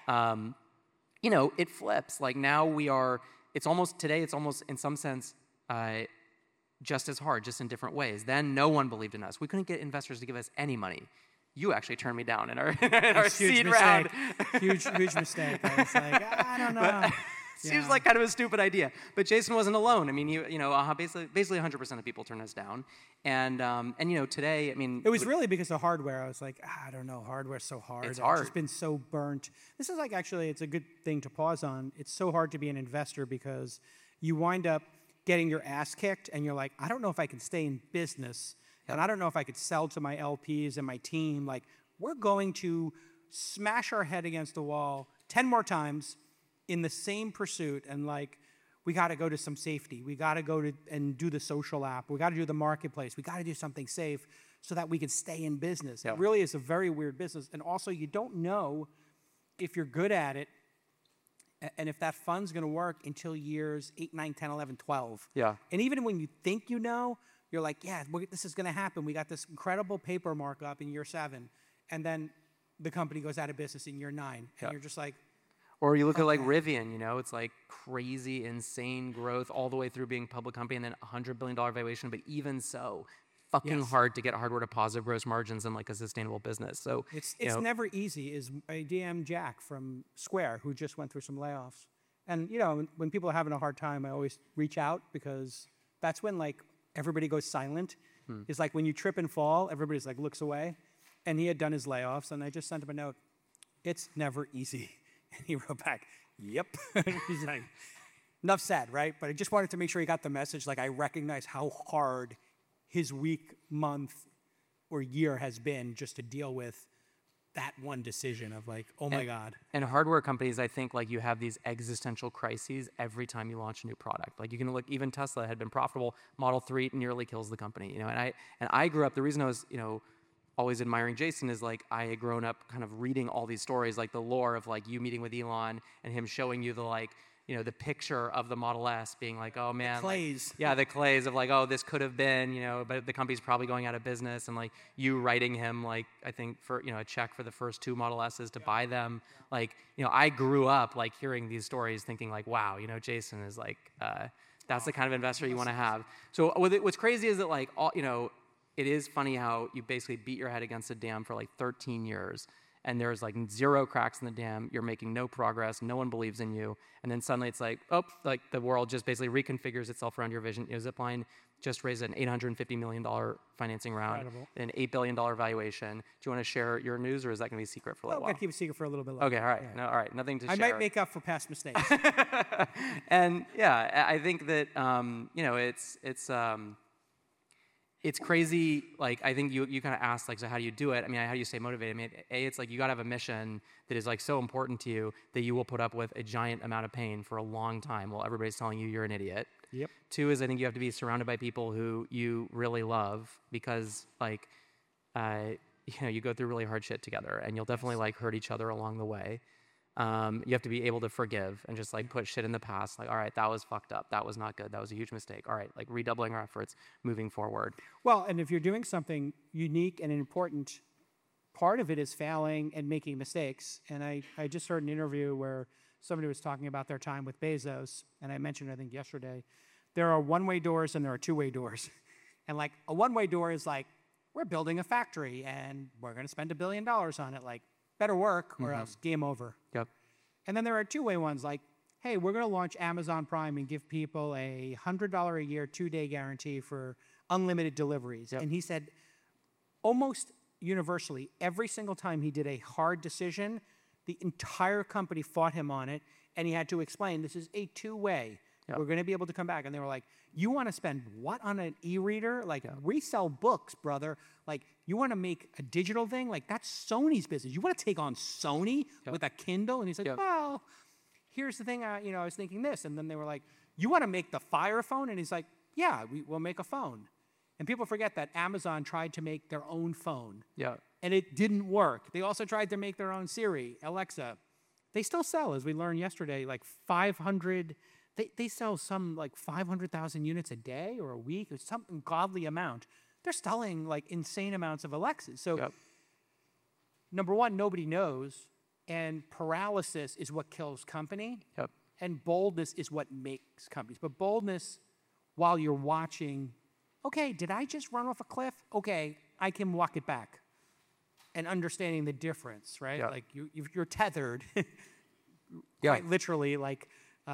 It flips. Like now it's almost in some sense, just as hard, just in different ways. Then no one believed in us. We couldn't get investors to give us any money. You actually turned me down in our seed round. Huge mistake. I was like, I don't know. Seems like kind of a stupid idea. But Jason wasn't alone. Basically 100% of people turned us down. And today, it was really because of hardware. I was like, I don't know, hardware's so hard. It's hard. I've just been so burnt. This is like, actually, it's a good thing to pause on. It's so hard to be an investor because you wind up getting your ass kicked, and you're like, I don't know if I can stay in business, and I don't know if I could sell to my LPs and my team. Like, we're going to smash our head against the wall 10 more times in the same pursuit, and like, we got to go to some safety. We got to go to and do the social app. We got to do the marketplace. We got to do something safe so that we can stay in business. Yeah. It really is a very weird business. And also, you don't know if you're good at it and if that fund's going to work until years 8, 9, 10, 11, 12. Yeah. And even when you think you know, you're like, yeah, this is going to happen. We got this incredible paper markup in year 7. And then the company goes out of business in year 9. And Yeah. you're just like, Or you look at like Rivian, it's like crazy, insane growth all the way through being a public company and then $100 billion valuation. But even so, fucking Yes. hard to get hardware to positive gross margins in like a sustainable business. So it's you know, never easy. Is I DM Jack from Square, who just went through some layoffs. And when people are having a hard time, I always reach out because that's when like everybody goes silent. It's like when you trip and fall, everybody's like looks away. And he had done his layoffs, and I just sent him a note. It's never easy. And he wrote back, yep. He's like, enough said, right? But I just wanted to make sure he got the message. Like, I recognize how hard his week, month, or year has been just to deal with that one decision of like, oh my God. And hardware companies, I think, like you have these existential crises every time you launch a new product. Like you can look, even Tesla had been profitable. Model 3 nearly kills the company. And I grew up. The reason I was, always admiring Jason is like I had grown up kind of reading all these stories, like the lore of like you meeting with Elon and him showing you the like, the picture of the Model S being like, oh man, clays. Like, yeah, the clays of like, oh, this could have been, but the company's probably going out of business, and like you writing him like I think for a check for the first 2 Model S's to buy them. Like I grew up like hearing these stories, thinking like, wow, Jason is like that's the kind of investor you want to have. So what's crazy is that like all it is funny how you basically beat your head against a dam for like 13 years and there's like 0 cracks in the dam, you're making no progress, no one believes in you, and then suddenly it's like, oh, like the world just basically reconfigures itself around your vision. Zipline just raised an $850 million financing round, an $8 billion valuation. Do you want to share your news, or is that going to be secret for a little I'll while? keep it secret for a little bit longer. Okay, all right. No, all right, nothing to share. I might make up for past mistakes. And yeah, I think that, it's crazy. Like, I think you kind of asked, like, so how do you do it? I mean, how do you stay motivated? I mean, it's like you got to have a mission that is like so important to you that you will put up with a giant amount of pain for a long time while everybody's telling you you're an idiot. Yep. 2 is I think you have to be surrounded by people who you really love because, like, you go through really hard shit together, and you'll definitely like hurt each other along the way. You have to be able to forgive and just like put shit in the past. Like, all right, that was fucked up. That was not good. That was a huge mistake. All right, like redoubling our efforts, moving forward. Well, and if you're doing something unique and important, part of it is failing and making mistakes. And I just heard an interview where somebody was talking about their time with Bezos, and I mentioned, I think yesterday, there are one-way doors and there are two-way doors. And like a one-way door is like, we're building a factory and we're going to spend $1 billion on it. Like, better work or else game over. Yep. And then there are two-way ones like, hey, we're going to launch Amazon Prime and give people a $100 a year, 2-day guarantee for unlimited deliveries. Yep. And he said almost universally, every single time he did a hard decision, the entire company fought him on it, and he had to explain, this is a two-way. Yep. We're going to be able to come back. And they were like, you want to spend what on an e-reader? Like, we sell books, brother. Like, you want to make a digital thing? Like, that's Sony's business. You want to take on Sony with a Kindle? And he's like, well, here's the thing. I was thinking this. And then they were like, you want to make the Fire Phone? And he's like, yeah, we'll make a phone. And people forget that Amazon tried to make their own phone. Yeah. And it didn't work. They also tried to make their own Siri, Alexa. They still sell, as we learned yesterday, like 500... They sell some like 500,000 units a day or a week, or some ungodly amount. They're selling like insane amounts of Alexas. So, number one, nobody knows, and paralysis is what kills company, and boldness is what makes companies. But boldness, while you're watching, okay, did I just run off a cliff? Okay, I can walk it back, and understanding the difference, right? Like you're tethered, quite literally, like.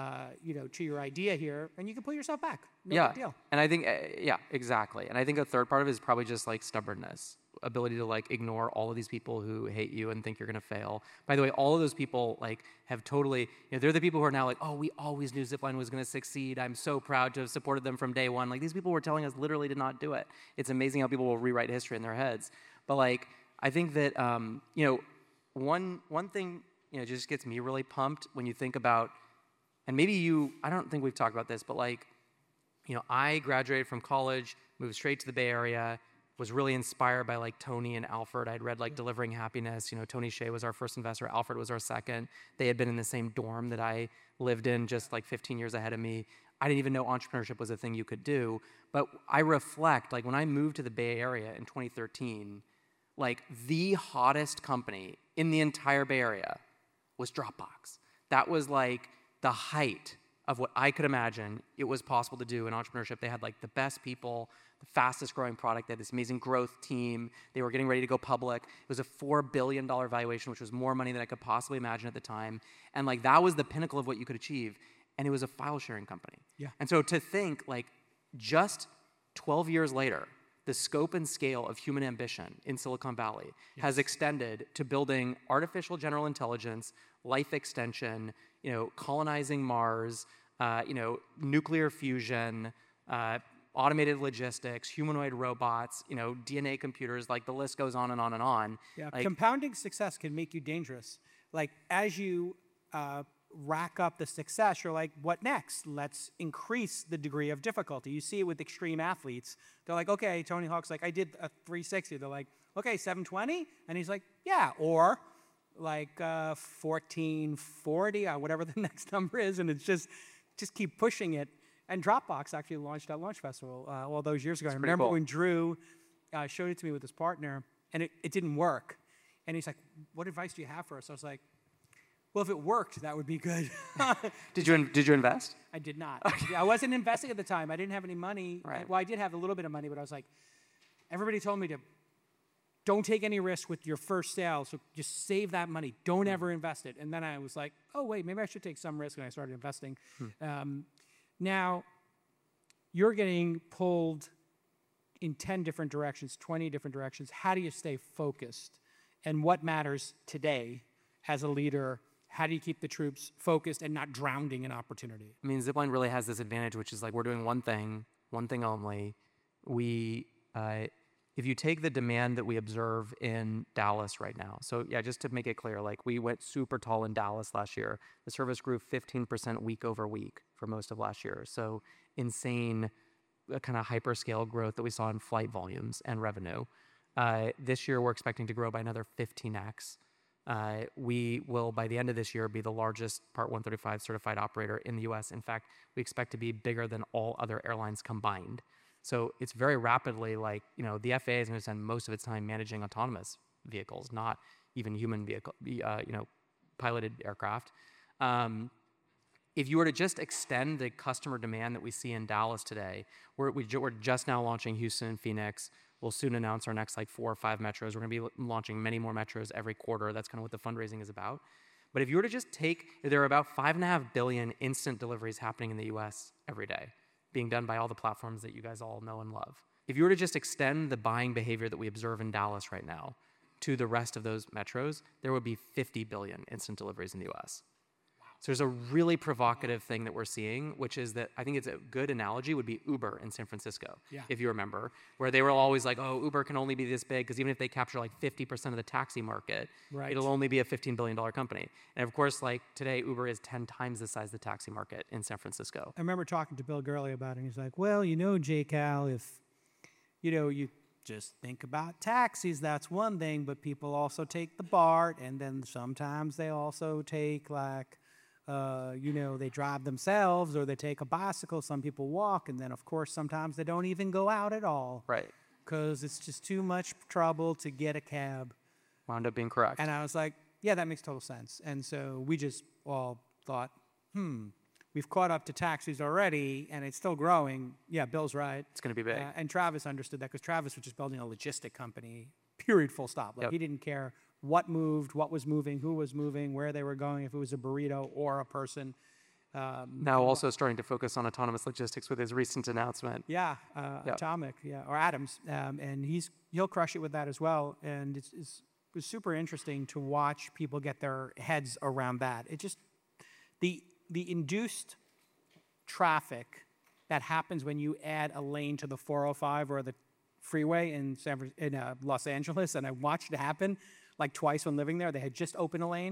To your idea here, and you can pull yourself back. No big deal. And I think, exactly. And I think a third part of it is probably just like stubbornness, ability to like ignore all of these people who hate you and think you're going to fail. By the way, all of those people like have totally, they're the people who are now like, oh, we always knew Zipline was going to succeed. I'm so proud to have supported them from day one. Like these people were telling us literally to not do it. It's amazing how people will rewrite history in their heads. But like, I think that, one thing, just gets me really pumped when you think about and maybe I don't think we've talked about this, but like, I graduated from college, moved straight to the Bay Area, was really inspired by like Tony and Alfred. I'd read like Delivering Happiness. Tony Hsieh was our first investor. Alfred was our second. They had been in the same dorm that I lived in just like 15 years ahead of me. I didn't even know entrepreneurship was a thing you could do. But I reflect, like when I moved to the Bay Area in 2013, like the hottest company in the entire Bay Area was Dropbox. That was like the height of what I could imagine it was possible to do in entrepreneurship. They had like the best people, the fastest growing product. They had this amazing growth team. They were getting ready to go public. It was a $4 billion valuation, which was more money than I could possibly imagine at the time. And like that was the pinnacle of what you could achieve. And it was a file sharing company. Yeah. And so to think like just 12 years later, the scope and scale of human ambition in Silicon Valley has extended to building artificial general intelligence, life extension, colonizing Mars, nuclear fusion, automated logistics, humanoid robots, DNA computers, like the list goes on and on and on. Yeah, like, compounding success can make you dangerous. Like as you rack up the success, you're like, what next? Let's increase the degree of difficulty. You see it with extreme athletes. They're like, okay, Tony Hawk's like, I did a 360. They're like, okay, 720? And he's like, yeah. Or like 1440, or whatever the next number is. And it's just keep pushing it. And Dropbox actually launched at Launch Festival all those years ago. I remember when Drew showed it to me with his partner, and it didn't work. And he's like, what advice do you have for us? I was like, well, if it worked, that would be good. Did you invest? I did not. I wasn't investing at the time. I didn't have any money. Right. Well, I did have a little bit of money, but I was like, everybody told me to don't take any risk with your first sale, so just save that money. Don't ever invest it. And then I was like, oh, wait, maybe I should take some risk, and I started investing. Now, you're getting pulled in 10 different directions, 20 different directions. How do you stay focused? And what matters today as a leader? How do you keep the troops focused and not drowning in opportunity? I mean, Zipline really has this advantage, which is like we're doing one thing only. If you take the demand that we observe in Dallas right now, so yeah, just to make it clear, like we went super tall in Dallas last year. The service grew 15% week over week for most of last year. So insane kind of hyperscale growth that we saw in flight volumes and revenue. This year, we're expecting to grow by another 15x. We will, by the end of this year, be the largest Part 135 certified operator in the US. In fact, we expect to be bigger than all other airlines combined. So it's very rapidly like, the FAA is going to spend most of its time managing autonomous vehicles, not even human piloted aircraft. If you were to just extend the customer demand that we see in Dallas today, we're just now launching Houston and Phoenix. We'll soon announce our next 4 or 5 metros. We're going to be launching many more metros every quarter. That's kind of what the fundraising is about. But if you were to just there are about 5.5 billion instant deliveries happening in the US every day, being done by all the platforms that you guys all know and love. If you were to just extend the buying behavior that we observe in Dallas right now to the rest of those metros, there would be 50 billion instant deliveries in the US. So there's a really provocative thing that we're seeing, which is that I think it's a good analogy would be Uber in San Francisco, if you remember, where they were always like, oh, Uber can only be this big because even if they capture 50% of the taxi market, it'll only be a $15 billion company. And of course, today, Uber is 10 times the size of the taxi market in San Francisco. I remember talking to Bill Gurley about it, and he's like, well, J-Cal, if, you just think about taxis, that's one thing, but people also take the BART, and then sometimes they also take they drive themselves or they take a bicycle. Some people walk, and then of course sometimes they don't even go out at all. Right. Because it's just too much trouble to get a cab. Wound up being correct. And I was like, yeah, that makes total sense. And so we just all thought, we've caught up to taxis already, and it's still growing. Yeah, Bill's right. It's going to be big. And Travis understood that because Travis was just building a logistic company, period, full stop. He didn't care what moved, what was moving, who was moving, where they were going, if it was a burrito or a person. Now also starting to focus on autonomous logistics with his recent announcement. Yeah, Atomic, or Atoms, and he'll crush it with that as well. And it was super interesting to watch people get their heads around that. It just the induced traffic that happens when you add a lane to the 405 or the freeway in Los Angeles, and I watched it happen twice when living there. They had just opened a lane,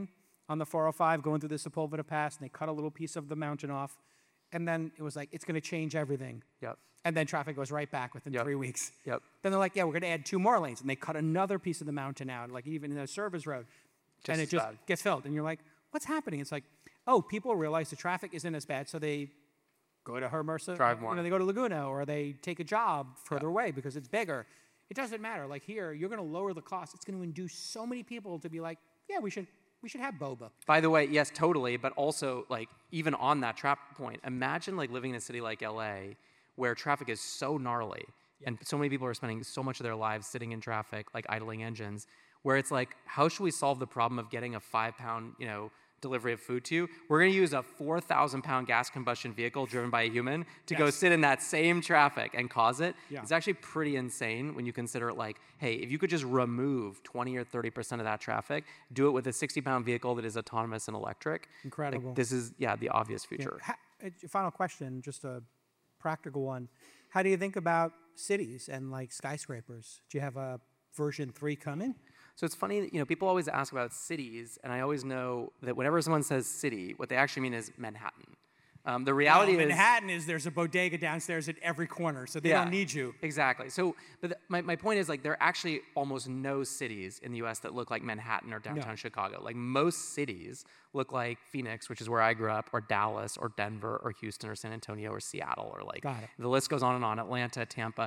on the 405 going through the Sepulveda Pass, and they cut a little piece of the mountain off. And then it was like, it's going to change everything. Yep. And then traffic goes right back within 3 weeks. Yep. Then they're like, yeah, we're going to add 2 more lanes. And they cut another piece of the mountain out, like even in the service road. And it just gets filled. And you're like, what's happening? It's like, oh, people realize the traffic isn't as bad, so they go to Hermosa. Drive more. They go to Laguna, or they take a job further away because it's bigger. It doesn't matter. Like here, you're going to lower the cost. It's going to induce so many people to be like, yeah, we should have boba. By the way, yes, totally. But also, like, even on that traffic point, imagine like living in a city like LA where traffic is so gnarly and so many people are spending so much of their lives sitting in traffic, like idling engines, where it's like, how should we solve the problem of getting a 5-pound, delivery of food to you? We're going to use a 4,000-pound gas combustion vehicle driven by a human to go sit in that same traffic and cause it. Yeah. It's actually pretty insane when you consider it like, hey, if you could just remove 20 or 30% of that traffic, do it with a 60-pound vehicle that is autonomous and electric. Incredible. Like, this is, the obvious future. Final question, just a practical one. How do you think about cities and like skyscrapers? Do you have a version 3 coming? So it's funny, people always ask about cities, and I always know that whenever someone says city, what they actually mean is Manhattan. The reality is Manhattan is there's a bodega downstairs at every corner, so they don't need you. Exactly. So, but my point is, like, there are actually almost no cities in the U.S. that look like Manhattan or downtown Chicago. Like, most cities look like Phoenix, which is where I grew up, or Dallas, or Denver, or Houston, or San Antonio, or Seattle, or like the list goes on and on. Atlanta, Tampa.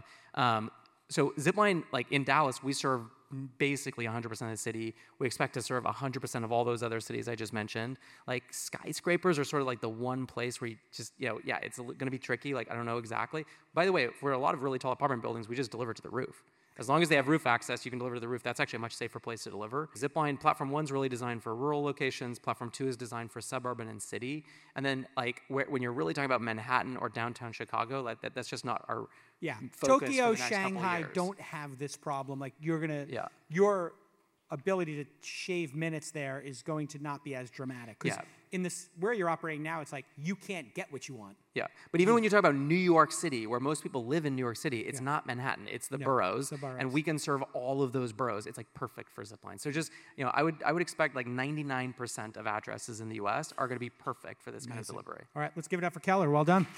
So Zipline, like in Dallas, we serve basically 100% of the city. We expect to serve 100% of all those other cities I just mentioned. Like skyscrapers are sort of like the one place where you just, it's going to be tricky. Like, I don't know exactly. By the way, for a lot of really tall apartment buildings, we just deliver to the roof. As long as they have roof access, you can deliver to the roof. That's actually a much safer place to deliver. Zipline Platform 1 is really designed for rural locations. Platform 2 is designed for suburban and city. And then, like, when you're really talking about Manhattan or downtown Chicago, like that's just not our focus Tokyo, for the next Shanghai couple years. don't have this problem. Like your ability to shave minutes there is going to not be as dramatic. Because in this where you're operating now, it's like you can't get what you want. Yeah, but even when you talk about New York City, where most people live in New York City, it's not Manhattan, it's the boroughs, and we can serve all of those boroughs. It's like perfect for Zipline. So just, I would expect like 99% of addresses in the U.S. are going to be perfect for this kind of delivery. All right, let's give it up for Keller. Well done.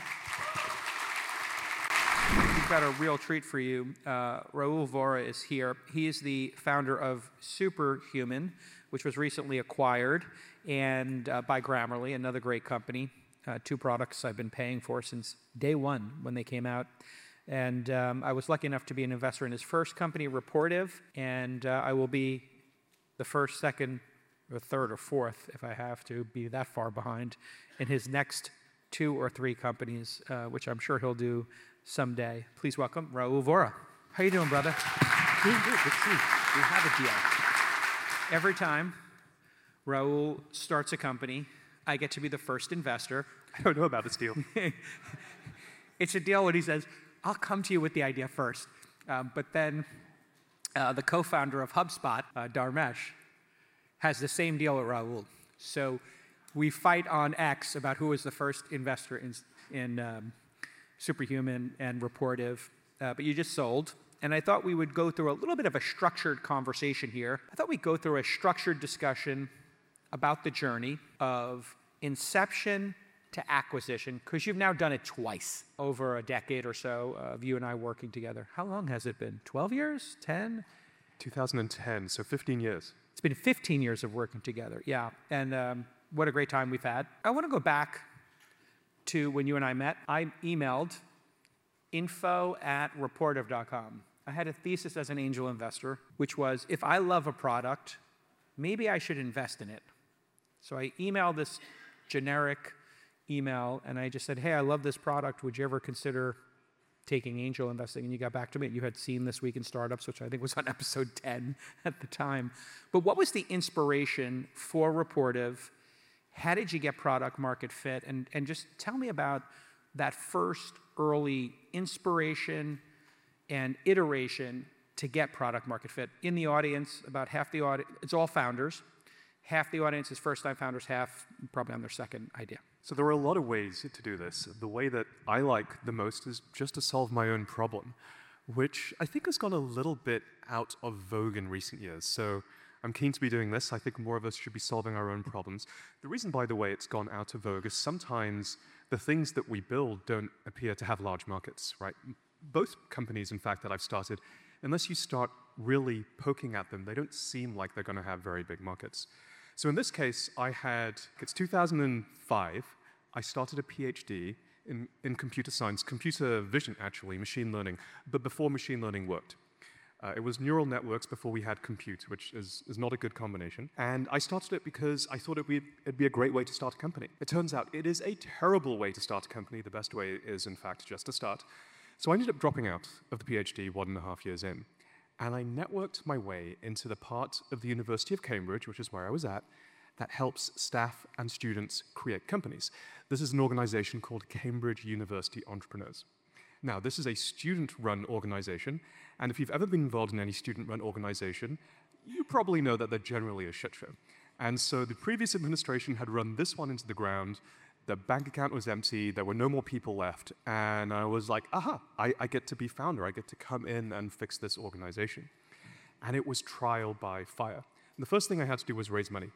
We've got a real treat for you. Raul Vora is here. He is the founder of Superhuman, which was recently acquired and by Grammarly, another great company. 2 products I've been paying for since day one when they came out. And I was lucky enough to be an investor in his first company, Reportive, and I will be the first, second, or third, or fourth, if I have to be that far behind, in his next 2 or 3 companies, which I'm sure he'll do someday. Please welcome Raul Vora. How you doing, brother? Doing good. Good to see you. We have a deal. Every time Raul starts a company, I get to be the first investor. I don't know about this deal. It's a deal when he says, I'll come to you with the idea first. But then the co-founder of HubSpot, Dharmesh, has the same deal with Raul. So we fight on X about who was the first investor in Superhuman and Reportive, but you just sold. And I thought we would go through a little bit of a structured conversation here. I thought we'd go through a structured discussion about the journey of inception to acquisition, because you've now done it twice over a decade or so of you and I working together. How long has it been? 12 years? 10? 2010, so 15 years. It's been 15 years of working together, yeah. And what a great time we've had. I want to go back to when you and I met. I emailed info@reportive.com. I had a thesis as an angel investor, which was, if I love a product, maybe I should invest in it. So I emailed this generic email, and I just said, hey, I love this product. Would you ever consider taking angel investing? And you got back to me. You had seen This Week in Startups, which I think was on episode 10 at the time. But what was the inspiration for Reportive? How did you get product market fit? And just tell me about that first early inspiration and iteration to get product market fit. In the audience, about half the audience, it's all founders. Half the audience is first-time founders, half probably on their second idea. So there are a lot of ways to do this. The way that I like the most is just to solve my own problem, which I think has gone a little bit out of vogue in recent years. So I'm keen to be doing this. I think more of us should be solving our own problems. The reason, by the way, it's gone out of vogue is sometimes the things that we build don't appear to have large markets, right? Both companies, in fact, that I've started, unless you start really poking at them, they don't seem like they're going to have very big markets. So in this case, it's 2005, I started a PhD in computer science, computer vision, actually, machine learning, but before machine learning worked. It was neural networks before we had compute, which is not a good combination. And I started it because I thought it'd be a great way to start a company. It turns out it is a terrible way to start a company. The best way is, in fact, just to start. So I ended up dropping out of the PhD 1.5 years in. And I networked my way into the part of the University of Cambridge, which is where I was at, that helps staff and students create companies. This is an organization called Cambridge University Entrepreneurs. Now, this is a student-run organization, and if you've ever been involved in any student-run organization, you probably know that they're generally a shit show. And so the previous administration had run this one into the ground, the bank account was empty, there were no more people left, and I was like, aha, I get to be founder, I get to come in and fix this organization. And it was trial by fire. And the first thing I had to do was raise money.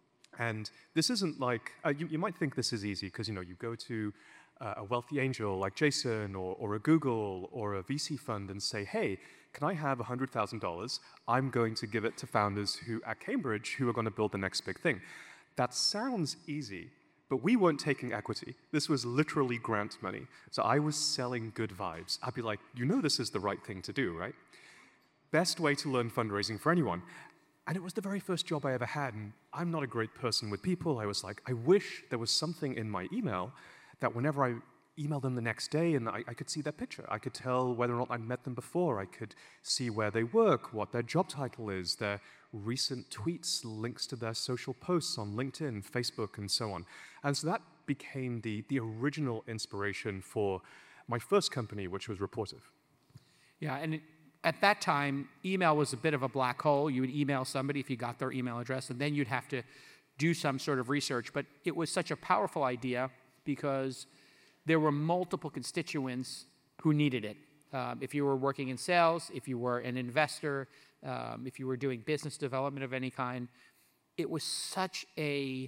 And this isn't like, you might think this is easy, because you go to a wealthy angel like Jason or a Google or a VC fund and say, hey, can I have $100,000? I'm going to give it to founders at Cambridge who are going to build the next big thing. That sounds easy, but we weren't taking equity. This was literally grant money. So I was selling good vibes. I'd be like, this is the right thing to do, right? Best way to learn fundraising for anyone. And it was the very first job I ever had, and I'm not a great person with people. I was like, I wish there was something in my email that whenever I emailed them the next day and I could see their picture, I could tell whether or not I'd met them before, I could see where they work, what their job title is, their recent tweets, links to their social posts on LinkedIn, Facebook, and so on. And so that became the original inspiration for my first company, which was Reportive. Yeah, and at that time, email was a bit of a black hole. You would email somebody if you got their email address, and then you'd have to do some sort of research. But it was such a powerful idea because there were multiple constituents who needed it. If you were working in sales, if you were an investor, if you were doing business development of any kind, it was such an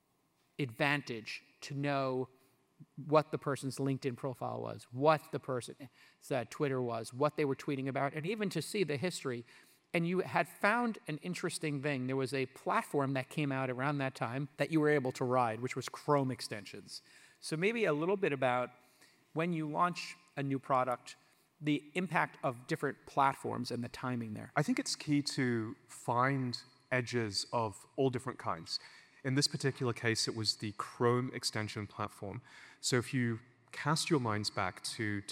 advantage to know what the person's LinkedIn profile was, what the person's Twitter was, what they were tweeting about, and even to see the history. And you had found an interesting thing. There was a platform that came out around that time that you were able to ride, which was Chrome extensions. So maybe a little bit about when you launch a new product, the impact of different platforms and the timing there. I think it's key to find edges of all different kinds. In this particular case, it was the Chrome extension platform. So if you cast your minds back to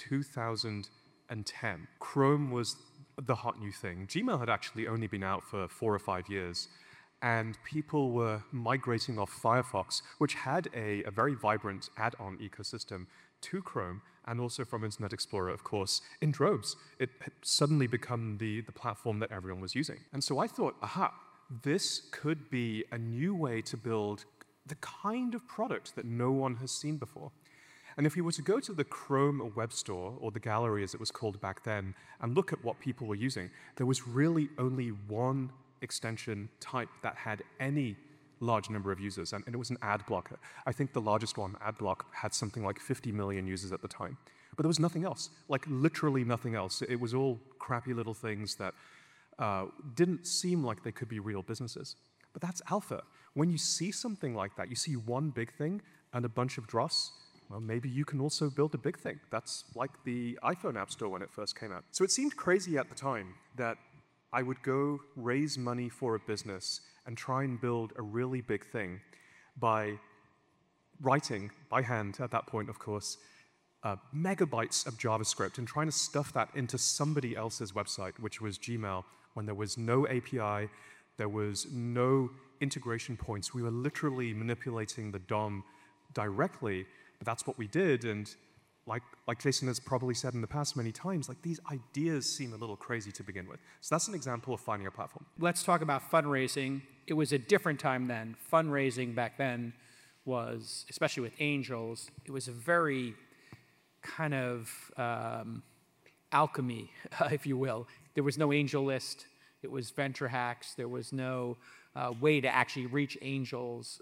2010, Chrome was the hot new thing. Gmail had actually only been out for 4 or 5 years, and people were migrating off Firefox, which had a very vibrant add-on ecosystem, to Chrome, and also from Internet Explorer, of course, in droves. It had suddenly become the platform that everyone was using. And so I thought, aha, this could be a new way to build the kind of product that no one has seen before. And if you were to go to the Chrome web store, or the gallery as it was called back then, and look at what people were using, there was really only one extension type that had any large number of users, and it was an ad blocker. I think the largest one, AdBlock, had something like 50 million users at the time. But there was nothing else, like literally nothing else. It was all crappy little things that didn't seem like they could be real businesses. But that's alpha. When you see something like that, you see one big thing and a bunch of dross, well, maybe you can also build a big thing. That's like the iPhone App Store when it first came out. So it seemed crazy at the time that I would go raise money for a business and try and build a really big thing by writing, by hand at that point, of course, megabytes of JavaScript and trying to stuff that into somebody else's website, which was Gmail, when there was no API, there was no integration points. We were literally manipulating the DOM directly, but that's what we did. And like Jason has probably said in the past many times, like these ideas seem a little crazy to begin with. So that's an example of finding a platform. Let's talk about fundraising. It was a different time then. Fundraising back then was, especially with angels, it was a very kind of alchemy, if you will. There was no angel list. It was venture hacks. There was no way to actually reach angels.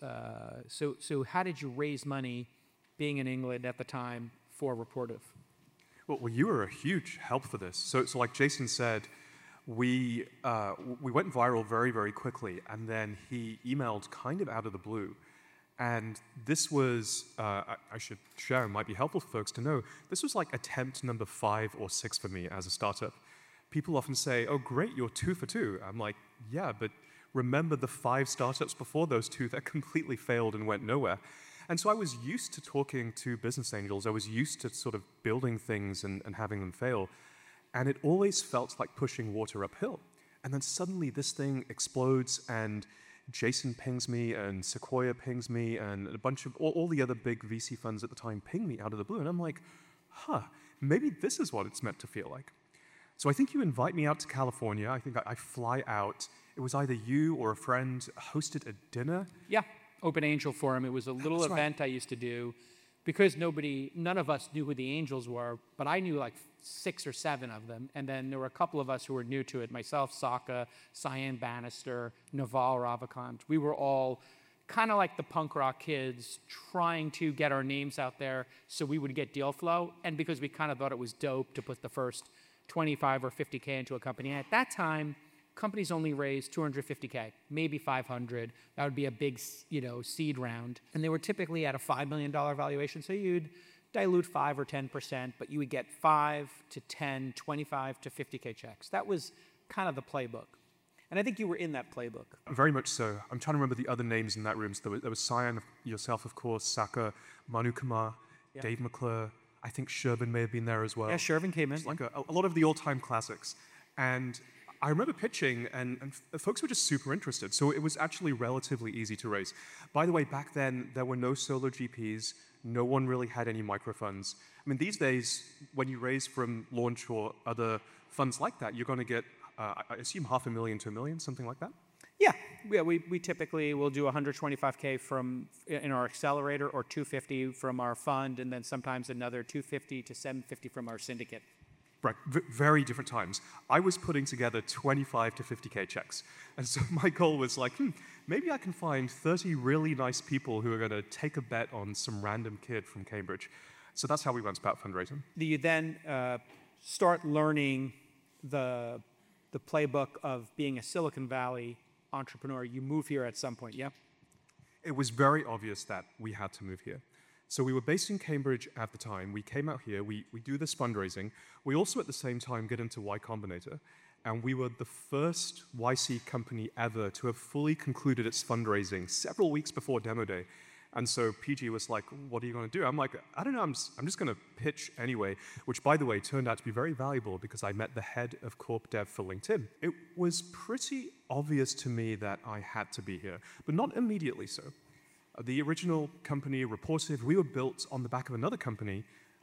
So how did you raise money, being in England at the time, for Reportive? Well, you were a huge help for this. So like Jason said, we went viral very, very quickly, and then he emailed kind of out of the blue. And this was, I should share, it might be helpful for folks to know, this was like attempt number 5 or 6 for me as a startup. People often say, oh, great, you're 2 for 2. I'm like, yeah, but remember the 5 startups before those 2 that completely failed and went nowhere. And so I was used to talking to business angels. I was used to sort of building things and having them fail. And it always felt like pushing water uphill. And then suddenly this thing explodes, and Jason pings me, and Sequoia pings me, and a bunch of all the other big VC funds at the time ping me out of the blue. And I'm like, maybe this is what it's meant to feel like. So I think you invite me out to California. I think I fly out. It was either you or a friend hosted a dinner. Yeah, Open Angel Forum. It was a little event I used to do because none of us knew who the angels were, but I knew like 6 or 7 of them. And then there were a couple of us who were new to it, myself, Saka, Cyan Bannister, Naval Ravikant. We were all kind of like the punk rock kids trying to get our names out there so we would get deal flow. And because we kind of thought it was dope to put the first 25 or 50K into a company. And at that time, companies only raised 250K, maybe 500. That would be a big, seed round. And they were typically at a $5 million valuation. So you'd dilute 5 or 10%, but you would get 5 to 10, 25 to 50K checks. That was kind of the playbook. And I think you were in that playbook. Very much so. I'm trying to remember the other names in that room. So there was Cyan, yourself, of course, Saka, Manu Kumar, Dave McClure. I think Shervin may have been there as well. Yeah, Shervin came in. Just like a lot of the all-time classics. And I remember pitching, and folks were just super interested. So it was actually relatively easy to raise. By the way, back then, there were no solo GPs. No one really had any microfunds. I mean, these days, when you raise from Launch or other funds like that, you're going to get, I assume, $500,000 to $1 million, something like that? Yeah, we typically will do 125K in our accelerator, or 250 from our fund, and then sometimes another 250 to 750 from our syndicate. Right, very different times. I was putting together 25 to 50K checks. And so my goal was like, maybe I can find 30 really nice people who are going to take a bet on some random kid from Cambridge. So that's how we went about fundraising. You then start learning the playbook of being a Silicon Valley entrepreneur. You move here at some point, yeah? It was very obvious that we had to move here. So we were based in Cambridge at the time. We came out here. We do this fundraising. We also, at the same time, get into Y Combinator. And we were the first YC company ever to have fully concluded its fundraising several weeks before demo day. And so PG was like, what are you going to do? I'm like, I don't know. I'm just going to pitch anyway, which, by the way, turned out to be very valuable because I met the head of Corp Dev for LinkedIn. It was pretty obvious to me that I had to be here, but not immediately so. The original company, Reportive, we were built on the back of another company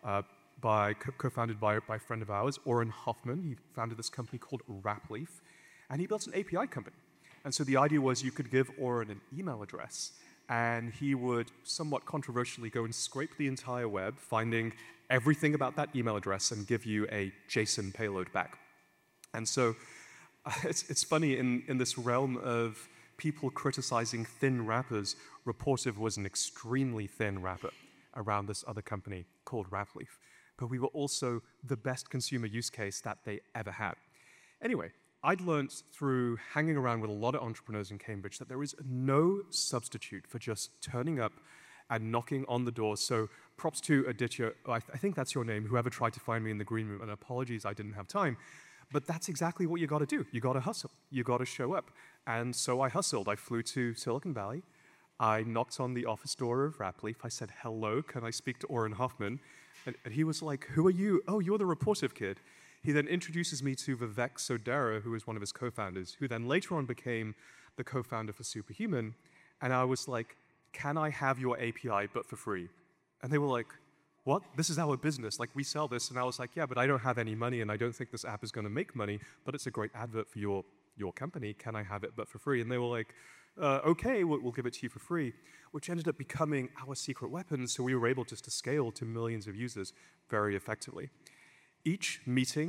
co-founded by a friend of ours, Oren Hoffman. He founded this company called Rapleaf, and he built an API company. And so the idea was you could give Oren an email address, and he would somewhat controversially go and scrape the entire web, finding everything about that email address and give you a JSON payload back. And so it's funny, in this realm of people criticizing thin wrappers, Reportive was an extremely thin wrapper around this other company called Rapleaf. But we were also the best consumer use case that they ever had. Anyway, I'd learned through hanging around with a lot of entrepreneurs in Cambridge that there is no substitute for just turning up and knocking on the door. So props to Aditya, I think that's your name, whoever tried to find me in the green room, and apologies I didn't have time. But that's exactly what you got to do. You got to hustle. You got to show up. And so I hustled. I flew to Silicon Valley. I knocked on the office door of Rapleaf. I said, hello, can I speak to Oren Hoffman? And he was like, who are you? Oh, you're the Reportive kid. He then introduces me to Vivek Sodara, who was one of his co-founders, who then later on became the co-founder for Superhuman. And I was like, can I have your API, but for free? And they were like, what? This is our business. Like, we sell this. And I was like, yeah, but I don't have any money, and I don't think this app is going to make money, but it's a great advert for your company. Can I have it, but for free? And they were like, okay, we'll give it to you for free, which ended up becoming our secret weapon. So we were able just to scale to millions of users very effectively. Each meeting,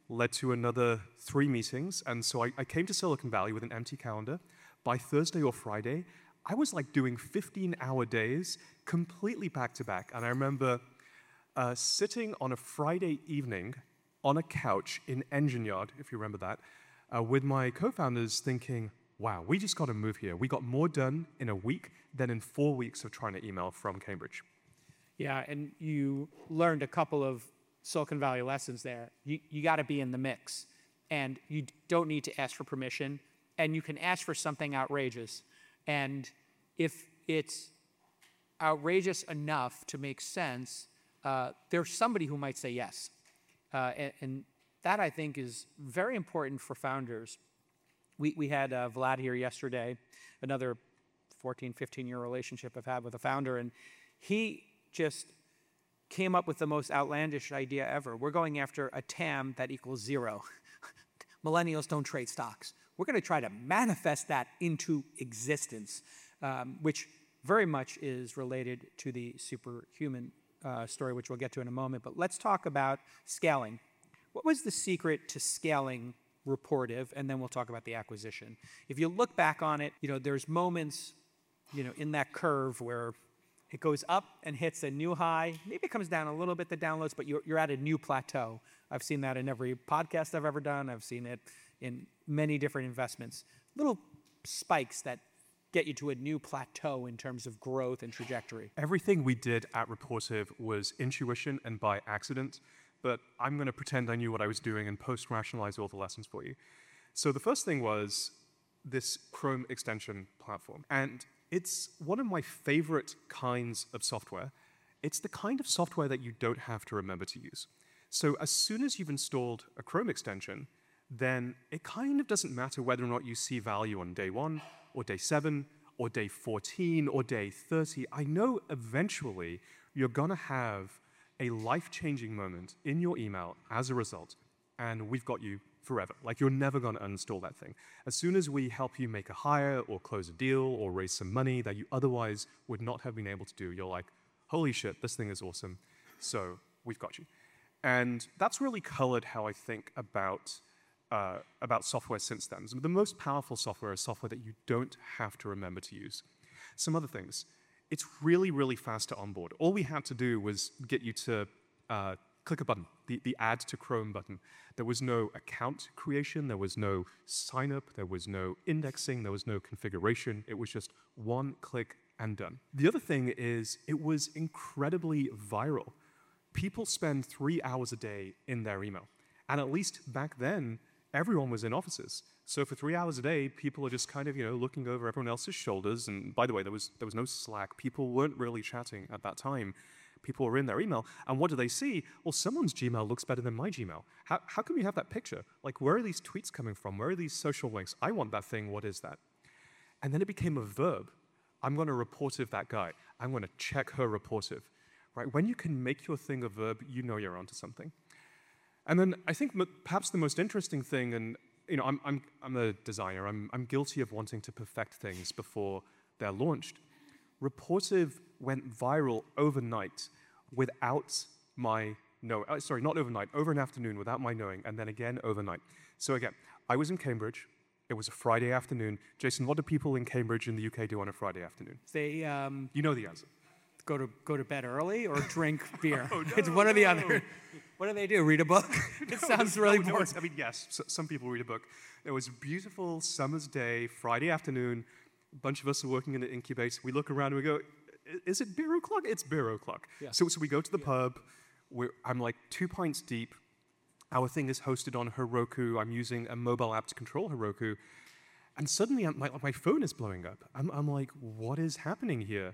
led to another 3 meetings. And so I came to Silicon Valley with an empty calendar. By Thursday or Friday, I was like doing 15-hour days, completely back to back. And I remember sitting on a Friday evening on a couch in Engine Yard, if you remember that, with my co-founders thinking, wow, we just got to move here. We got more done in a week than in 4 weeks of trying to email from Cambridge. Yeah, and you learned a couple of Silicon Valley lessons there. You got to be in the mix, and you don't need to ask for permission, and you can ask for something outrageous. And if it's outrageous enough to make sense, there's somebody who might say yes. And that, I think, is very important for founders. We had Vlad here yesterday, another 14, 15-year relationship I've had with a founder, and he just came up with the most outlandish idea ever. We're going after a TAM that equals 0. Millennials don't trade stocks. We're going to try to manifest that into existence, which very much is related to the Superhuman story, which we'll get to in a moment. But let's talk about scaling. What was the secret to scaling Rapportive? And then we'll talk about the acquisition. If you look back on it, there's moments, in that curve where it goes up and hits a new high. Maybe it comes down a little bit, the downloads, but you're at a new plateau. I've seen that in every podcast I've ever done. I've seen it in many different investments. Little spikes that get you to a new plateau in terms of growth and trajectory. Everything we did at Rapportive was intuition and by accident, but I'm going to pretend I knew what I was doing and post-rationalize all the lessons for you. So the first thing was this Chrome extension platform. And it's one of my favorite kinds of software. It's the kind of software that you don't have to remember to use. So as soon as you've installed a Chrome extension, then it kind of doesn't matter whether or not you see value on day 1 or day 7 or day 14 or day 30. I know eventually you're going to have a life-changing moment in your email as a result, and we've got you forever. Like, you're never going to uninstall that thing. As soon as we help you make a hire or close a deal or raise some money that you otherwise would not have been able to do, you're like, holy shit, this thing is awesome. So we've got you. And that's really colored how I think about software since then. So the most powerful software is software that you don't have to remember to use. Some other things. It's really, really fast to onboard. All we had to do was get you to click a button, the Add to Chrome button. There was no account creation, there was no sign up, there was no indexing, there was no configuration. It was just one click and done. The other thing is it was incredibly viral. People spend 3 hours a day in their email. And at least back then, everyone was in offices. So for 3 hours a day, people are just kind of, looking over everyone else's shoulders. And by the way, there was no Slack. People weren't really chatting at that time. People were in their email. And what do they see? Well, someone's Gmail looks better than my Gmail. How can we have that picture? Like, where are these tweets coming from? Where are these social links? I want that thing. What is that? And then it became a verb. I'm going to Rapportive that guy. I'm going to check her Rapportive. Right? When you can make your thing a verb, you know you're onto something. And then I think perhaps the most interesting thing, and I'm a designer. I'm guilty of wanting to perfect things before they're launched. Rapportive went viral overnight without my knowing. Sorry, not overnight. Over an afternoon without my knowing, and then again overnight. So again, I was in Cambridge. It was a Friday afternoon. Jason, what do people in Cambridge in the UK do on a Friday afternoon? They you know the answer. Go to bed early or drink beer. It's one or the other. What do they do? Read a book? It sounds really boring. I mean, yes, some people read a book. It was a beautiful summer's day, Friday afternoon. A bunch of us are working in an incubator. We look around and we go, is it beer o'clock? It's beer o'clock. Yeah. So we go to the pub. I'm like 2 pints deep. Our thing is hosted on Heroku. I'm using a mobile app to control Heroku. And suddenly my phone is blowing up. I'm like, what is happening here?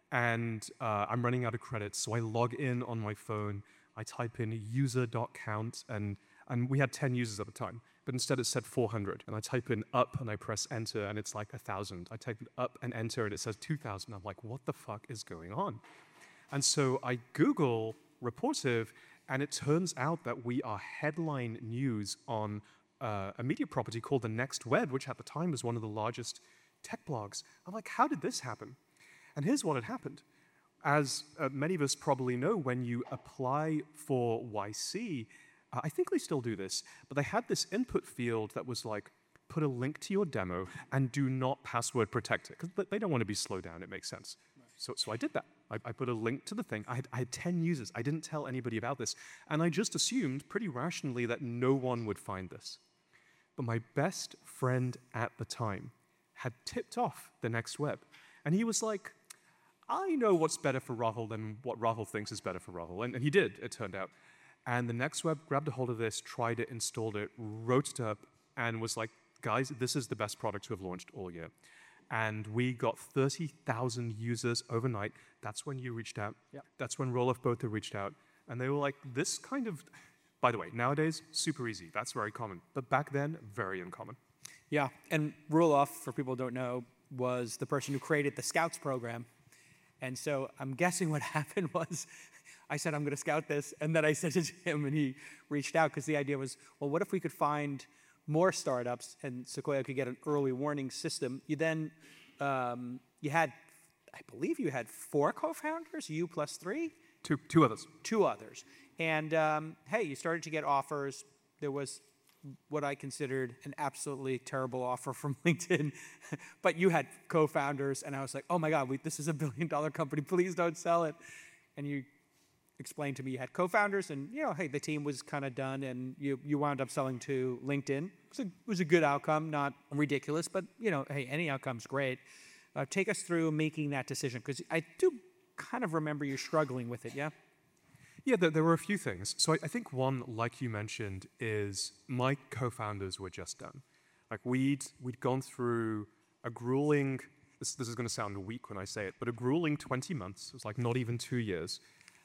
And I'm running out of credits, so I log in on my phone. I type in user.count, and we had 10 users at the time, but instead it said 400. And I type in up, and I press enter, and it's like 1,000. I type in up and enter, and it says 2,000. I'm like, what the fuck is going on? And so I Google Rapportive, and it turns out that we are headline news on a media property called The Next Web, which at the time was one of the largest tech blogs. I'm like, how did this happen? And here's what had happened. As many of us probably know, when you apply for YC, I think they still do this, but they had this input field that was like, put a link to your demo and do not password protect it, because they don't want to be slowed down. It makes sense. Right. So I did that. I put a link to the thing. I had 10 users. I didn't tell anybody about this. And I just assumed pretty rationally that no one would find this. But my best friend at the time had tipped off the Next Web. And he was like, I know what's better for Rahul than what Rahul thinks is better for Rahul. And he did, it turned out. And the Next Web grabbed a hold of this, tried it, installed it, wrote it up, and was like, guys, this is the best product to have launched all year. And we got 30,000 users overnight. That's when you reached out. Yep. That's when Roelof Botha reached out. And they were like, this kind of, by the way, nowadays, super easy. That's very common. But back then, very uncommon. Yeah, and Roelof, for people who don't know, was the person who created the Scouts program. And so I'm guessing what happened was I said, I'm going to scout this. And then I sent it to him, and he reached out because the idea was, well, what if we could find more startups and Sequoia could get an early warning system? You then, you had, I believe you had 4 co-founders, you plus 3? Two others. 2 others. And hey, you started to get offers. There was what I considered an absolutely terrible offer from LinkedIn, but you had co-founders, and I was like, oh my God, this is a $1 billion company, please don't sell it. And you explained to me you had co-founders, and hey, the team was kind of done, and you wound up selling to LinkedIn. It was a good outcome, not ridiculous, but hey, any outcome's great. Take us through making that decision, because I do kind of remember you struggling with it, yeah? Yeah, there were a few things. So I think one, like you mentioned, is my co-founders were just done. Like we'd gone through a grueling, this is going to sound weak when I say it, but a grueling 20 months. It was like not even 2 years.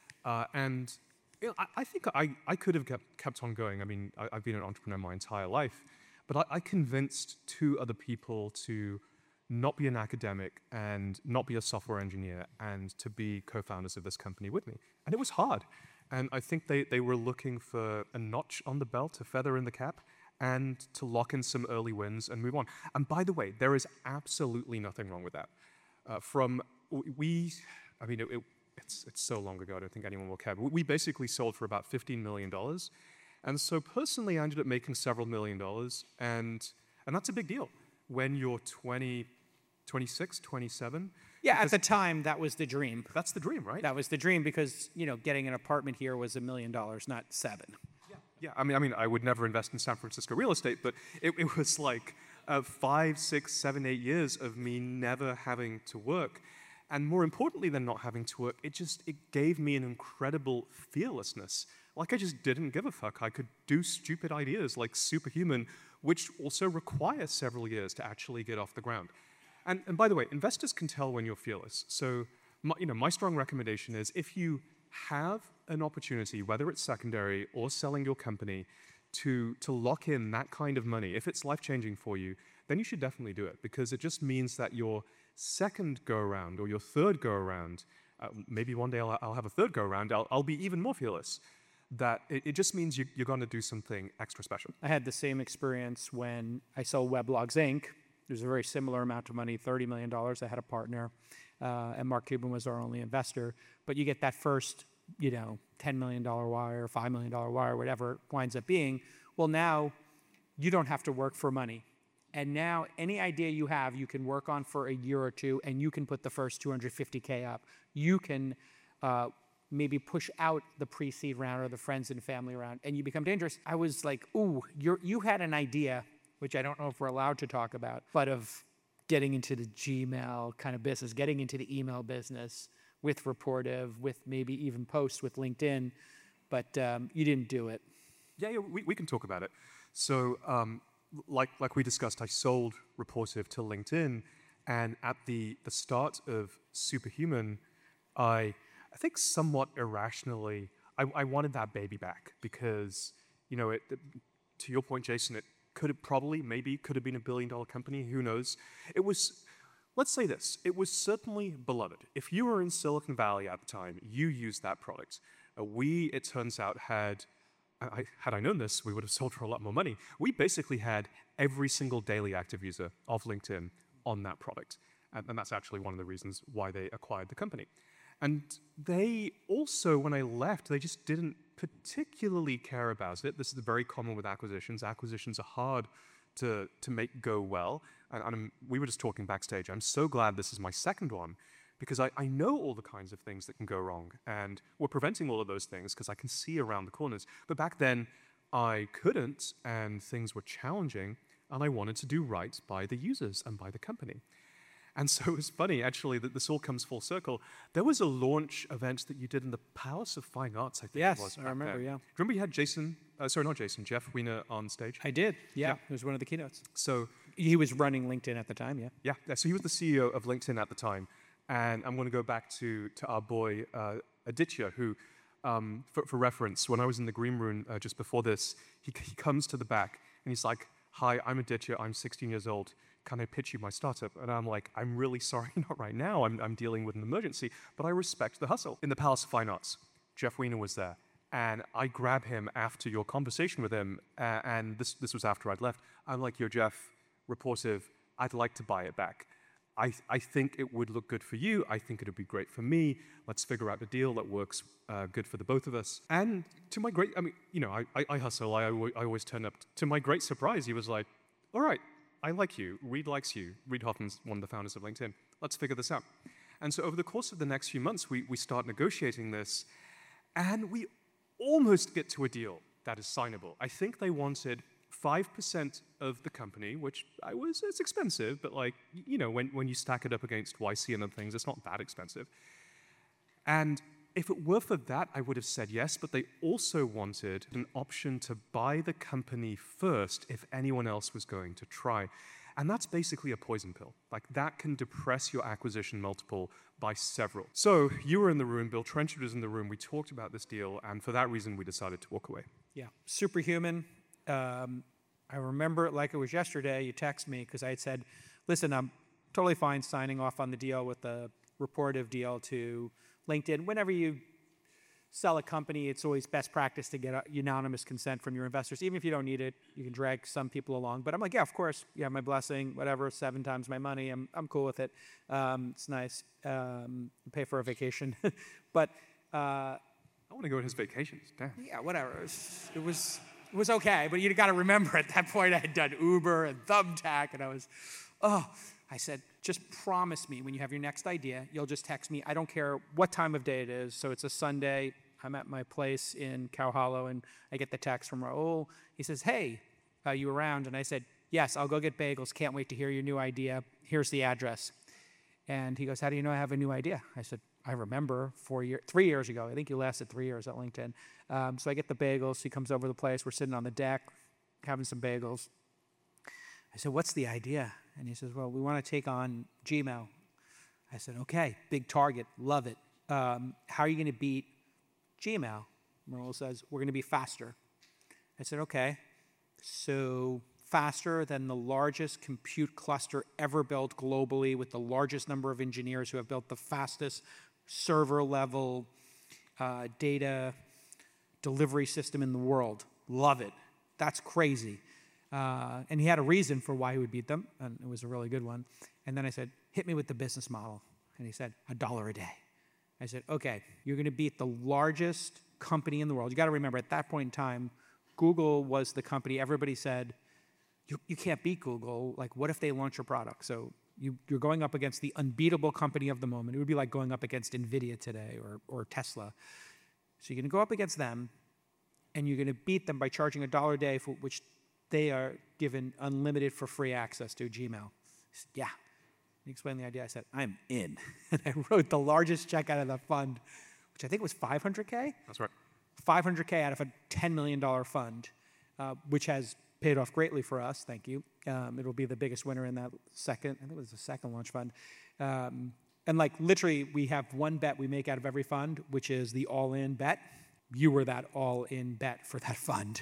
And I think I could have kept on going. I mean, I've been an entrepreneur my entire life, but I convinced 2 other people to not be an academic and not be a software engineer and to be co-founders of this company with me. And it was hard. And I think they were looking for a notch on the belt, a feather in the cap, and to lock in some early wins and move on. And by the way, there is absolutely nothing wrong with that. It's so long ago, I don't think anyone will care. But we basically sold for about $15 million. And so personally, I ended up making several $1 million. And that's a big deal when you're 26, 27. Yeah, at the time, that was the dream. That's the dream, right? That was the dream because, getting an apartment here was $1 million, not 7. Yeah. I mean, I would never invest in San Francisco real estate, but it was like 5, 6, 7, 8 years of me never having to work. And more importantly than not having to work, it gave me an incredible fearlessness. Like I just didn't give a fuck. I could do stupid ideas like Superhuman, which also require several years to actually get off the ground. And by the way, investors can tell when you're fearless. So my strong recommendation is if you have an opportunity, whether it's secondary or selling your company, to lock in that kind of money, if it's life-changing for you, then you should definitely do it, because it just means that your second go-around or your third go-around, maybe one day I'll have a third go-around, I'll be even more fearless. That it just means you're going to do something extra special. I had the same experience when I sold Weblogs Inc. There's a very similar amount of money, $30 million. I had a partner, and Mark Cuban was our only investor. But you get that first, $10 million wire, $5 million wire, whatever it winds up being. Well, now you don't have to work for money. And now any idea you have, you can work on for a year or two, and you can put the first $250K up. You can maybe push out the pre-seed round or the friends and family round, and you become dangerous. I was like, ooh, you had an idea, which I don't know if we're allowed to talk about, but of getting into the Gmail kind of business, getting into the email business with Rapportive, with maybe even Post with LinkedIn, but you didn't do it. Yeah, we can talk about it. So like we discussed, I sold Rapportive to LinkedIn, and at the start of Superhuman, I think somewhat irrationally, I wanted that baby back because, to your point, Jason, it could have been a $1 billion company, who knows? Let's say this, it was certainly beloved. If you were in Silicon Valley at the time, you used that product. It turns out, had I known this, we would have sold for a lot more money. We basically had every single daily active user of LinkedIn on that product. And that's actually one of the reasons why they acquired the company. And they also, when I left, they just didn't particularly care about it. This is very common with acquisitions. Acquisitions are hard to make go well. And we were just talking backstage. I'm so glad this is my second one because I know all the kinds of things that can go wrong. And we're preventing all of those things because I can see around the corners. But back then, I couldn't, and things were challenging, and I wanted to do right by the users and by the company. And so it was funny, actually, that this all comes full circle. There was a launch event that you did in the Palace of Fine Arts, I think Yes, it was. I back remember, then. yeah. Remember you had Jeff Weiner on stage? I did. Yeah, it was one of the keynotes. So He was running LinkedIn at the time, yeah. yeah, so he was the CEO of LinkedIn at the time. And I'm going to go back to our boy, Aditya, who, for reference, when I was in the green room just before this, he comes to the back and he's like, "Hi, I'm Aditya, I'm 16 years old. Can I pitch you my startup?" And I'm like, "I'm really sorry, not right now. I'm dealing with an emergency, but I respect the hustle." In the Palace of Fine Arts, Jeff Weiner was there. And I grab him after your conversation with him, and this was after I'd left. I'm like, "Yo, Jeff, Reportive, I'd like to buy it back. I think it would look good for you. I think it would be great for me. Let's figure out a deal that works good for the both of us." And to my great, I mean, you know, I hustle. I always turn up. To my great surprise, he was like, "All right, I like you. Reid likes you." Reid Hoffman's one of the founders of LinkedIn. "Let's figure this out." And so over the course of the next few months, we start negotiating this, and we almost get to a deal that is signable. I think they wanted 5% of the company, which it's expensive, but like, you know, when you stack it up against YC and other things, it's not that expensive. And if it were for that, I would have said yes, but they also wanted an option to buy the company first if anyone else was going to try. And that's basically a poison pill. Like, that can depress your acquisition multiple by several. So you were in the room, Bill Trenchard was in the room, we talked about this deal, and for that reason, we decided to walk away. Yeah, superhuman. I remember it like it was yesterday. You text me because I had said, "Listen, I'm totally fine signing off on the deal with the Reportive deal to LinkedIn. Whenever you sell a company, it's always best practice to get unanimous consent from your investors. Even if you don't need it, you can drag some people along." But I'm like, "Yeah, of course. You have my blessing. Whatever. 7 times my money. I'm cool with it. It's nice. Pay for a vacation." But I want to go on his vacations. Damn. yeah, whatever. It was okay, but you got to remember at that point I had done Uber and Thumbtack, and I said, "Just promise me when you have your next idea, you'll just text me. I don't care what time of day it is." So it's a Sunday. I'm at my place in Cow Hollow, and I get the text from Raul. He says, "Hey, are you around?" And I said, "Yes, I'll go get bagels. Can't wait to hear your new idea. Here's the address." And he goes, "How do you know I have a new idea?" I said, "I remember 3 years ago. I think you lasted 3 years at LinkedIn." So I get the bagels. He comes over to the place. We're sitting on the deck having some bagels. I said, "What's the idea?" And he says, "Well, we want to take on Gmail." I said, "Okay, big target. Love it. How are you going to beat Gmail?" Raul says, "We're going to be faster." I said, "Okay. So faster than the largest compute cluster ever built globally with the largest number of engineers who have built the fastest server-level data delivery system in the world. Love it. That's crazy." And he had a reason for why he would beat them, and it was a really good one. And then I said, "Hit me with the business model." And he said, $1 a day. I said, "Okay, you're going to beat the largest company in the world." You got to remember, at that point in time, Google was the company everybody said, you can't beat Google. Like, what if they launch your product? So you're going up against the unbeatable company of the moment. It would be like going up against NVIDIA today or Tesla. So you're going to go up against them, and you're going to beat them by charging $1 a day, for which they are given unlimited for free access to Gmail. He said, "Yeah." He explained the idea. I said, "I'm in." And I wrote the largest check out of the fund, which I think was $500K. That's right. $500K out of a $10 million fund, which has paid off greatly for us. Thank you. It'll be the biggest winner in that second. I think it was the second launch fund. And like literally, we have one bet we make out of every fund, which is the all-in bet. You were that all-in bet for that fund.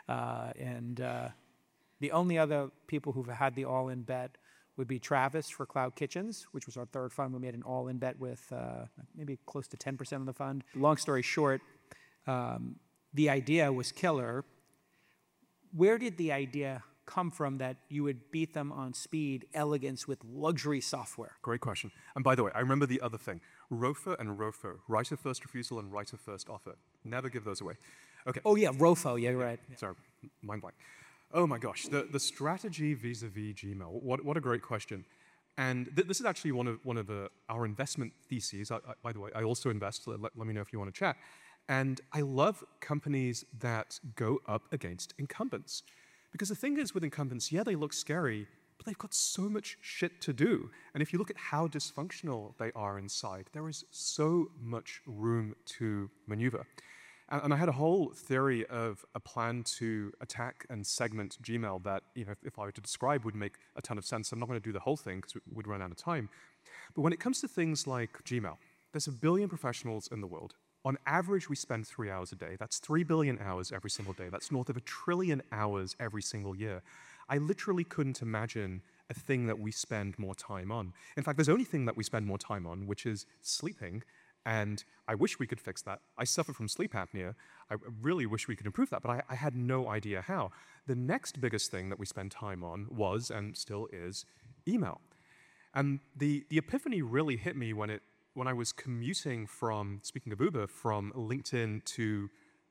And the only other people who've had the all-in bet would be Travis for Cloud Kitchens, which was our third fund. We made an all-in bet with maybe close to 10% of the fund. Long story short, the idea was killer. Where did the idea come from that you would beat them on speed, elegance with luxury software? Great question. And by the way, I remember the other thing. ROFO and ROFO, right of first refusal and right of first offer. Never give those away. Okay. Oh yeah, ROFO, yeah, right. Sorry, mind blank. Oh my gosh, the strategy vis-a-vis Gmail. What a great question. And this is actually one of our investment theses. By the way, I also invest. Let me know if you want to chat. And I love companies that go up against incumbents. Because the thing is with incumbents, yeah, they look scary, but they've got so much shit to do. And if you look at how dysfunctional they are inside, there is so much room to maneuver. And I had a whole theory of a plan to attack and segment Gmail that, if I were to describe, would make a ton of sense. I'm not going to do the whole thing because we'd run out of time. But when it comes to things like Gmail, there's 1 billion professionals in the world. On average, we spend 3 hours a day. That's 3 billion hours every single day. That's north of 1 trillion hours every single year. I literally couldn't imagine a thing that we spend more time on. In fact, there's only thing that we spend more time on, which is sleeping. And I wish we could fix that. I suffer from sleep apnea. I really wish we could improve that, but I had no idea how. The next biggest thing that we spend time on was, and still is, email. And the epiphany really hit me when I was commuting from, speaking of Uber, from LinkedIn to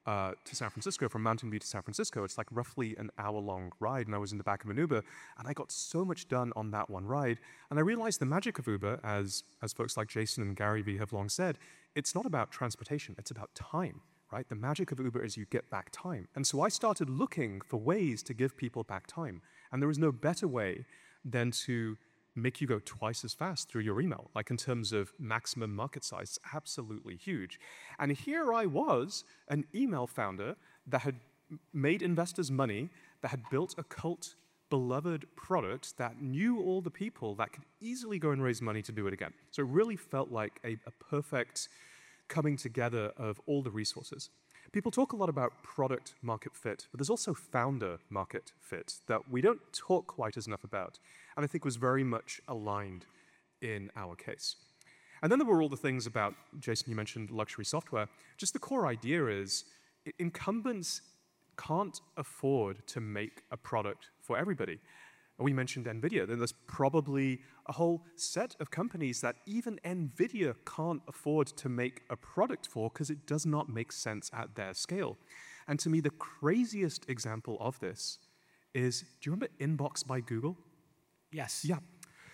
San Francisco, from Mountain View to San Francisco. It's like roughly an hour-long ride, and I was in the back of an Uber, and I got so much done on that one ride. And I realized the magic of Uber, as folks like Jason and Gary Vee have long said, it's not about transportation, it's about time, right? The magic of Uber is you get back time. And so I started looking for ways to give people back time. And there is no better way than to make you go twice as fast through your email, like in terms of maximum market size. It's absolutely huge. And here I was, an email founder that had made investors money, that had built a cult beloved product that knew all the people that could easily go and raise money to do it again. So it really felt like a perfect coming together of all the resources. People talk a lot about product market fit, but there's also founder market fit that we don't talk quite as enough about, and I think was very much aligned in our case. And then there were all the things about, Jason, you mentioned luxury software. Just the core idea is incumbents can't afford to make a product for everybody. We mentioned NVIDIA. Then there's probably a whole set of companies that even NVIDIA can't afford to make a product for because it does not make sense at their scale. And to me, the craziest example of this is, do you remember Inbox by Google? Yes. Yeah.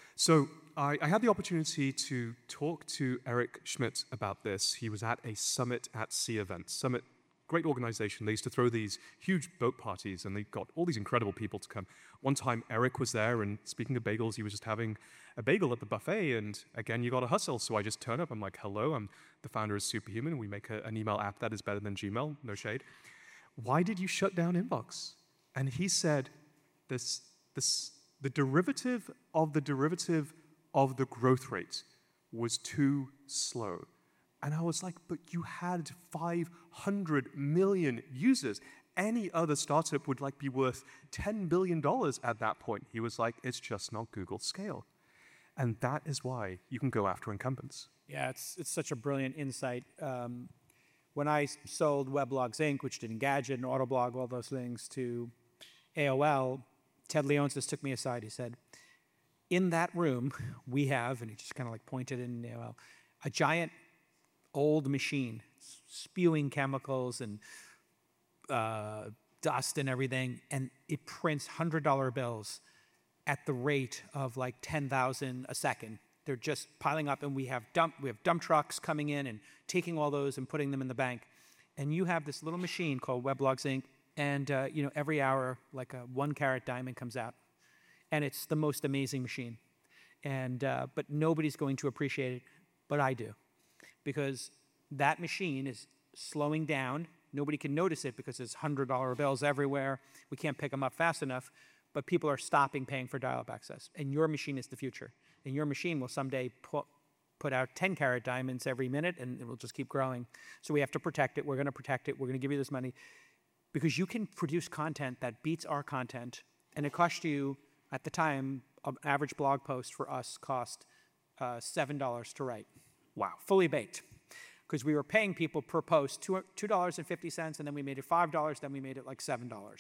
So I had the opportunity to talk to Eric Schmidt about this. He was at a Summit at Sea event. Summit, great organization. They used to throw these huge boat parties, and they got all these incredible people to come. One time, Eric was there, and speaking of bagels, he was just having a bagel at the buffet, and again, you got to hustle. So I just turn up. I'm like, hello, I'm the founder of Superhuman. We make an email app that is better than Gmail, no shade. Why did you shut down Inbox? And he said, the derivative of the growth rate was too slow. And I was like, but you had 500 million users. Any other startup would be worth $10 billion at that point. He was like, it's just not Google scale. And that is why you can go after incumbents. Yeah, it's such a brilliant insight. When I sold Weblogs Inc., which did Engadget and Autoblog, all those things, to AOL, Ted Leonsis took me aside. He said, in that room, we have, and he just kind of pointed in AOL, a giant old machine spewing chemicals and dust and everything, and it prints $100 bills at the rate of 10,000 a second. They're just piling up, and we have dump trucks coming in and taking all those and putting them in the bank. And you have this little machine called Weblogs Inc., and every hour, a 1-carat diamond comes out, and it's the most amazing machine. And but nobody's going to appreciate it, but I do, because that machine is slowing down. Nobody can notice it because there's $100 bills everywhere. We can't pick them up fast enough, but people are stopping paying for dial-up access. And your machine is the future. And your machine will someday put out 10-carat diamonds every minute, and it will just keep growing. So we have to protect it. We're going to protect it. We're going to give you this money, because you can produce content that beats our content, and it cost you, at the time, an average blog post for us cost $7 to write. Wow. Fully baked. Because we were paying people per post $2.50, and then we made it $5, then we made it $7.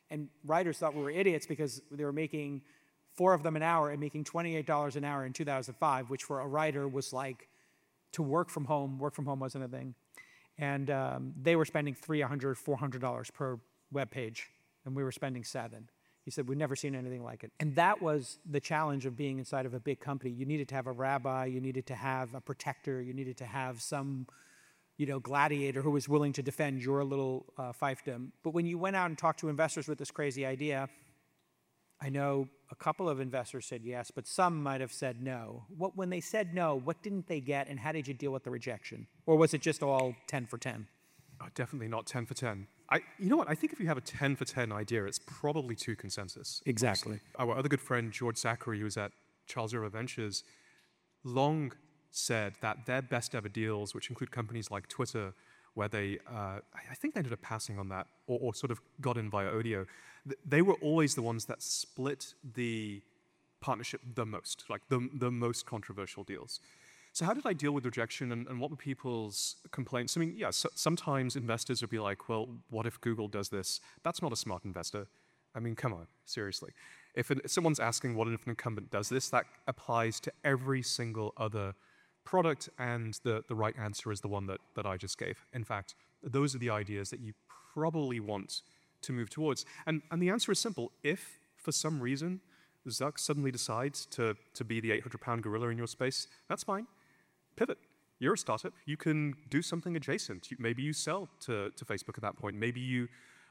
And writers thought we were idiots because they were making 4 of them an hour and making $28 an hour in 2005, which for a writer was like to work from home wasn't a thing. And they were spending $300, $400 per web page, and we were spending $7. He said, we've never seen anything like it. And that was the challenge of being inside of a big company. You needed to have a rabbi, you needed to have a protector, you needed to have some, gladiator who was willing to defend your little fiefdom. But when you went out and talked to investors with this crazy idea, I know a couple of investors said yes, but some might have said no. When they said no, what didn't they get, and how did you deal with the rejection? Or was it just all 10 for 10? Oh, definitely not 10 for 10. You know what? I think if you have a 10 for 10 idea, it's probably too consensus. Exactly. Our other good friend, George Zachary, who was at Charles River Ventures, long said that their best ever deals, which include companies like Twitter, where they, I think they ended up passing on that, or sort of got in via Odeo, they were always the ones that split the partnership the most, like the most controversial deals. So how did I deal with rejection, and what were people's complaints? I mean, yeah, sometimes investors would be like, well, what if Google does this? That's not a smart investor. I mean, come on, seriously. If someone's asking what if an incumbent does this, that applies to every single other product, and the right answer is the one that I just gave. In fact, those are the ideas that you probably want to move towards. And the answer is simple. If, for some reason, Zuck suddenly decides to be the 800-pound gorilla in your space, that's fine. Pivot. You're a startup. You can do something adjacent. Maybe you sell to Facebook at that point. Maybe you,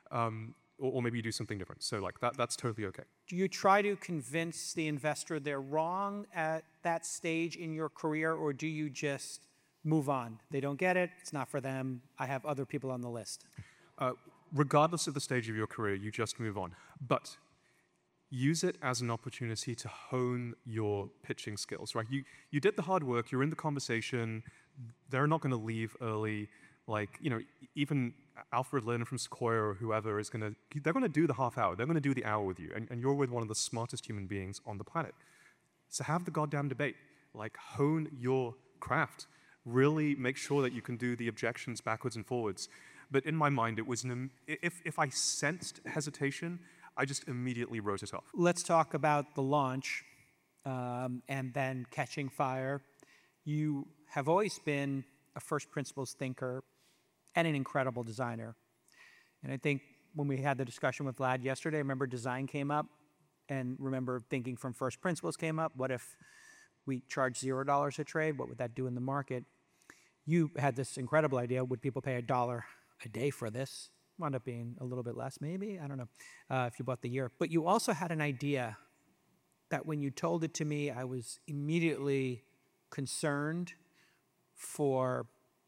or maybe you do something different. So like that's totally okay. Do you try to convince the investor they're wrong at that stage in your career, or do you just move on? They don't get it. It's not for them. I have other people on the list. Regardless of the stage of your career, you just move on. But use it as an opportunity to hone your pitching skills, right? You did the hard work, you're in the conversation, they're not going to leave early. Like, even Alfred Lin from Sequoia or whoever they're going to do the half hour, they're going to do the hour with you, and you're with one of the smartest human beings on the planet. So have the goddamn debate. Like, hone your craft. Really make sure that you can do the objections backwards and forwards. But in my mind, it was, if I sensed hesitation, I just immediately wrote it off. Let's talk about the launch and then catching fire. You have always been a first principles thinker and an incredible designer. And I think when we had the discussion with Vlad yesterday, I remember design came up, and remember thinking from first principles came up. What if we charge $0 a trade? What would that do in the market? You had this incredible idea. Would people pay $1 a day for this? Wound up being a little bit less, maybe. I don't know if you bought the year. But you also had an idea that when you told it to me, I was immediately concerned for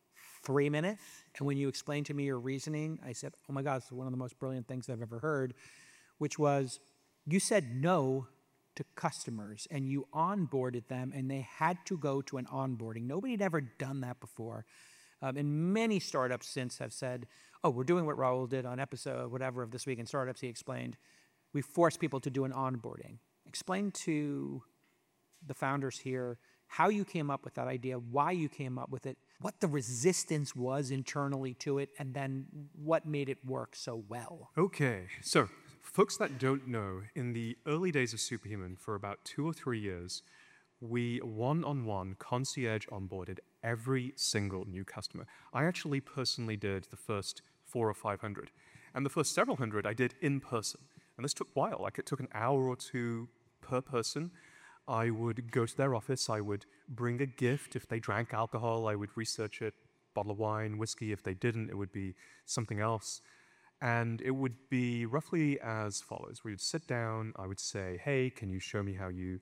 3 minutes. And when you explained to me your reasoning, I said, oh my God, it's one of the most brilliant things I've ever heard, which was you said no to customers and you onboarded them and they had to go to an onboarding. Nobody had ever done that before. And many startups since have said, oh, we're doing what Raul did on episode whatever of This Week in Startups. He explained, we force people to do an onboarding. Explain to the founders here how you came up with that idea, why you came up with it, what the resistance was internally to it, and then what made it work so well. Okay, so folks that don't know, in the early days of Superhuman, for about 2 or 3 years, we one-on-one concierge onboarded every single new customer. I actually personally did the first 400 or 500. And the first several hundred I did in person. And this took a while. Like, it took an hour or two per person. I would go to their office. I would bring a gift. If they drank alcohol, I would research it. Bottle of wine, whiskey. If they didn't, it would be something else. And it would be roughly as follows. We would sit down. I would say, hey, can you show me how you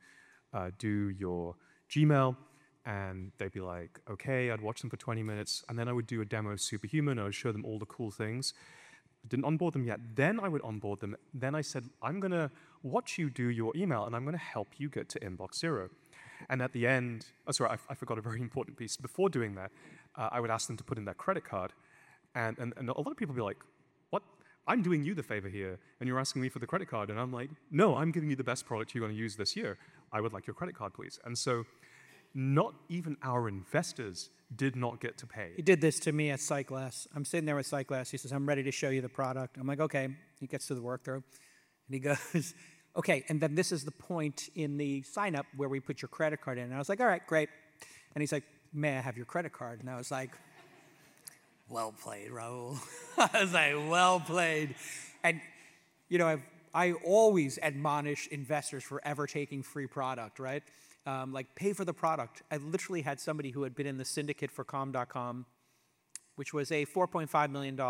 do your Gmail? And they'd be like, okay. I'd watch them for 20 minutes. And then I would do a demo of Superhuman. I would show them all the cool things. I didn't onboard them yet. Then I would onboard them. Then I said, I'm going to watch you do your email, and I'm going to help you get to inbox 0. And at the end, I forgot a very important piece. Before doing that, I would ask them to put in their credit card. And a lot of people would be like, what? I'm doing you the favor here, and you're asking me for the credit card. And I'm like, no, I'm giving you the best product you're going to use this year. I would like your credit card, please. And so not even our investors did not get to pay. He did this to me at Cyclass. I'm sitting there with Cyclass. He says, I'm ready to show you the product. I'm like, okay. He gets to the workthrough. And he goes, okay, and then this is the point in the sign up where we put your credit card in. And I was like, all right, great. And he's like, may I have your credit card? And I was like, well played, Raul. I was like, well played. And, you know, I always admonish investors for ever taking free product, right? Like, pay for the product. I literally had somebody who had been in the syndicate for Calm.com, which was a $4.5 million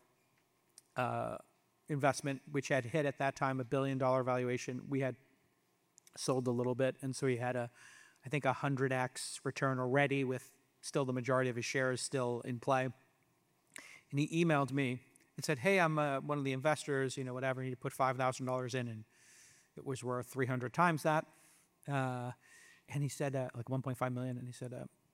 investment, which had hit at that time $1 billion valuation. We had sold a little bit, and so he had I think 100x return already, with still the majority of his shares still in play. And he emailed me and said, hey, I'm one of the investors, you know, whatever. He put $5,000 in, and it was worth 300 times that. And he said, like 1.5 million, and he said,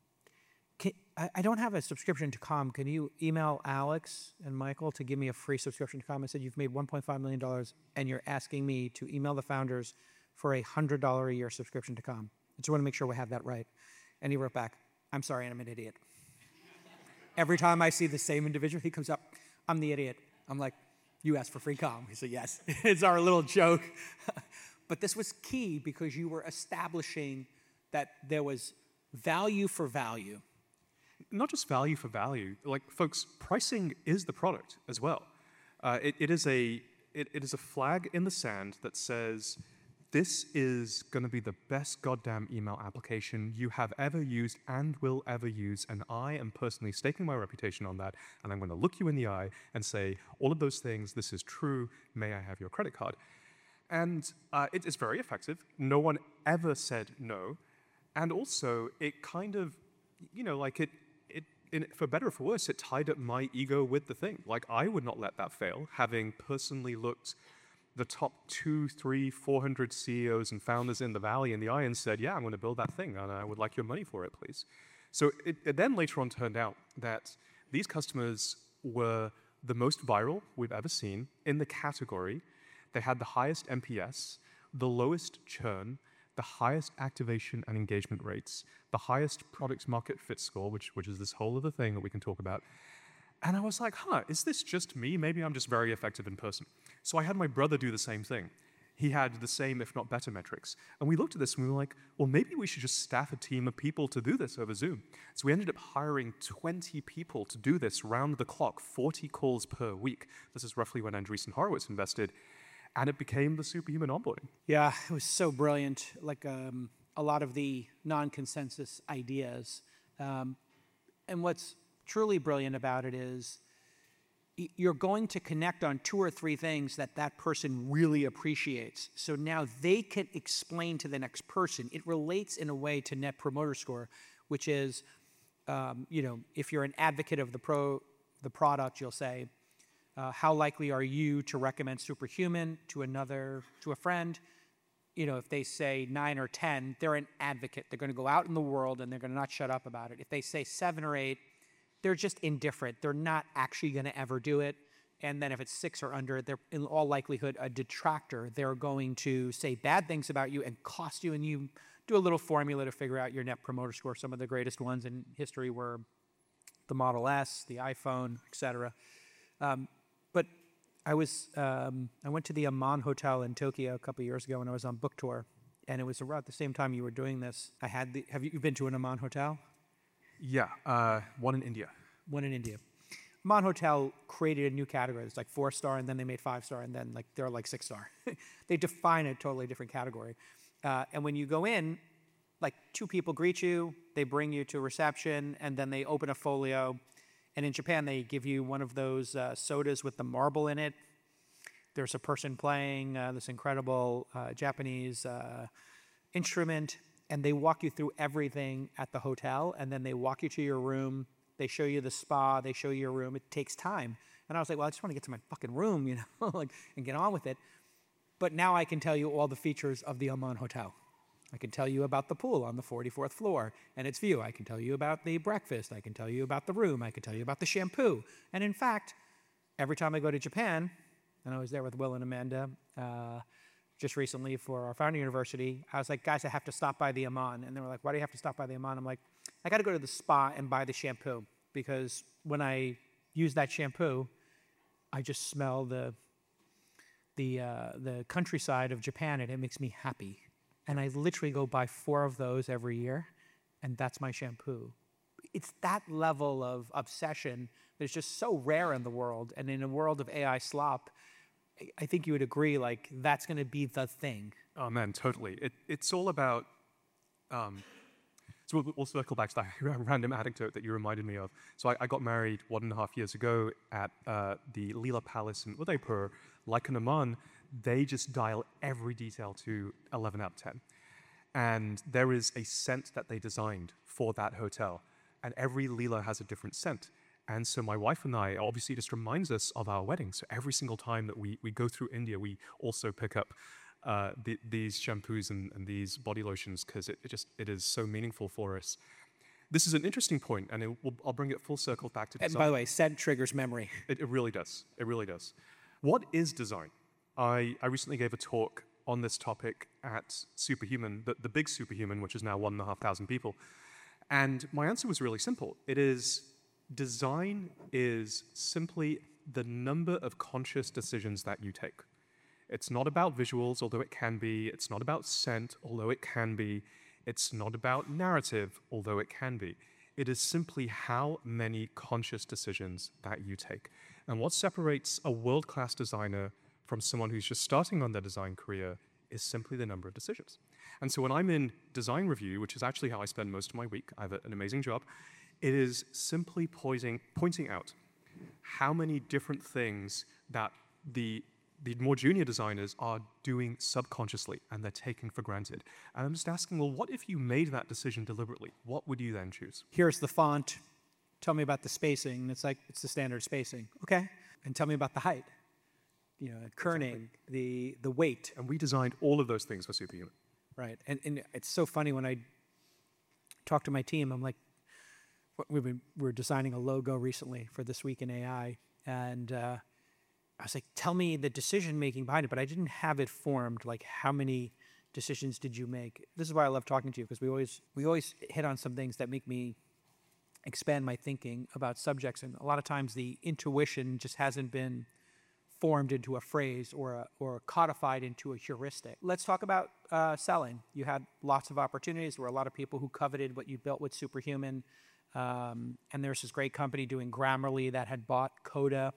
I don't have a subscription to Calm. Can you email Alex and Michael to give me a free subscription to Calm? I said, you've made $1.5 million, and you're asking me to email the founders for a $100 a year subscription to Calm. I just want to make sure we have that right. And he wrote back, I'm sorry, I'm an idiot. Every time I see the same individual, he comes up, I'm the idiot. I'm like, you asked for free Calm. He said, yes. It's our little joke. But this was key because you were establishing that there was value for value. Not just value for value. Like, folks, pricing is the product as well. It is a flag in the sand that says, this is going to be the best goddamn email application you have ever used and will ever use, and I am personally staking my reputation on that, and I'm going to look you in the eye and say, all of those things, this is true, may I have your credit card? And it is very effective. No one ever said no. And also, it kind of, you know, like for better or for worse, it tied up my ego with the thing. Like, I would not let that fail, having personally looked the top 200, 300, 400 CEOs and founders in the Valley in the eye and said, yeah, I'm going to build that thing, and I would like your money for it, please. So it then later on turned out that these customers were the most viral we've ever seen in the category. They had the highest NPS, the lowest churn, the highest activation and engagement rates, the highest product market fit score, which is this whole other thing that we can talk about. And I was like, is this just me? Maybe I'm just very effective in person. So I had my brother do the same thing. He had the same, if not better, metrics. And we looked at this and we were like, well, maybe we should just staff a team of people to do this over Zoom. So we ended up hiring 20 people to do this round the clock, 40 calls per week. This is roughly when Andreessen Horowitz invested. And it became the superhuman onboarding. Yeah, it was so brilliant. Like a lot of the non-consensus ideas. And what's truly brilliant about it is you're going to connect on 2 or 3 things that that person really appreciates. So now they can explain to the next person. It relates in a way to Net Promoter Score, which is, you know, if you're an advocate of the product, you'll say, how likely are you to recommend Superhuman to a friend? You know, if they say 9 or 10, they're an advocate. They're going to go out in the world and they're going to not shut up about it. If they say 7 or 8, they're just indifferent. They're not actually going to ever do it. And then if it's 6 or under, they're in all likelihood a detractor. They're going to say bad things about you and cost you. And you do a little formula to figure out your Net Promoter Score. Some of the greatest ones in history were the Model S, the iPhone, etc. But I went to the Aman Hotel in Tokyo a couple of years ago when I was on book tour, and it was around the same time you were doing this. Have you been to an Aman Hotel? Yeah, one in India. One in India. Aman Hotel created a new category. It's like 4-star, and then they made 5-star, and then like they're like 6-star. They define a totally different category. And when you go in, like 2 people greet you, they bring you to reception, and then they open a folio. And in Japan, they give you one of those sodas with the marble in it. There's a person playing this incredible Japanese instrument, and they walk you through everything at the hotel, and then they walk you to your room. They show you the spa. They show you your room. It takes time. And I was like, well, I just want to get to my fucking room, you know, like, and get on with it. But now I can tell you all the features of the Aman Hotel. I can tell you about the pool on the 44th floor and its view. I can tell you about the breakfast. I can tell you about the room. I can tell you about the shampoo. And in fact, every time I go to Japan, and I was there with Will and Amanda just recently for our founder university. I was like, guys, I have to stop by the Aman. And they were like, why do you have to stop by the Aman? I'm like, I got to go to the spa and buy the shampoo because when I use that shampoo, I just smell the countryside of Japan and it makes me happy. And I literally go buy 4 of those every year, and that's my shampoo. It's that level of obsession that's just so rare in the world. And in a world of AI slop, I think you would agree, like, that's going to be the thing. Oh man, totally. It's all about. So we'll circle back to that random anecdote that you reminded me of. So I got married 1.5 years ago at the Leela Palace in Udaipur. Like an Aman, they just dial every detail to 11 out of 10. And there is a scent that they designed for that hotel. And every Leela has a different scent. And so my wife and I, obviously just reminds us of our wedding. So every single time that we go through India, we also pick up these shampoos and these body lotions because it is so meaningful for us. This is an interesting point, and I'll bring it full circle back to design. And by the way, scent triggers memory. It really does. It really does. What is design? I recently gave a talk on this topic at Superhuman, the big Superhuman, which is now 1,500 people. And my answer was really simple. Design is simply the number of conscious decisions that you take. It's not about visuals, although it can be. It's not about scent, although it can be. It's not about narrative, although it can be. It is simply how many conscious decisions that you take. And what separates a world-class designer from someone who's just starting on their design career is simply the number of decisions. And so when I'm in design review, which is actually how I spend most of my week, I have an amazing job, it is simply pointing out how many different things that the more junior designers are doing subconsciously and they're taking for granted. And I'm just asking, well, what if you made that decision deliberately? What would you then choose? Here's the font. Tell me about the spacing. And it's like, it's the standard spacing. Okay. And tell me about the height. Kerning, the weight. And we designed all of those things for Superhuman. Right. And it's so funny when I talk to my team, I'm like, we're designing a logo recently for This Week in AI. And I was like, tell me the decision-making behind it, but I didn't have it formed, like how many decisions did you make? This is why I love talking to you, because we always hit on some things that make me expand my thinking about subjects, and a lot of times the intuition just hasn't been formed into a phrase or codified into a heuristic. Let's talk about selling. You had lots of opportunities. There were a lot of people who coveted what you built with Superhuman, and there's this great company doing Grammarly that had bought Coda,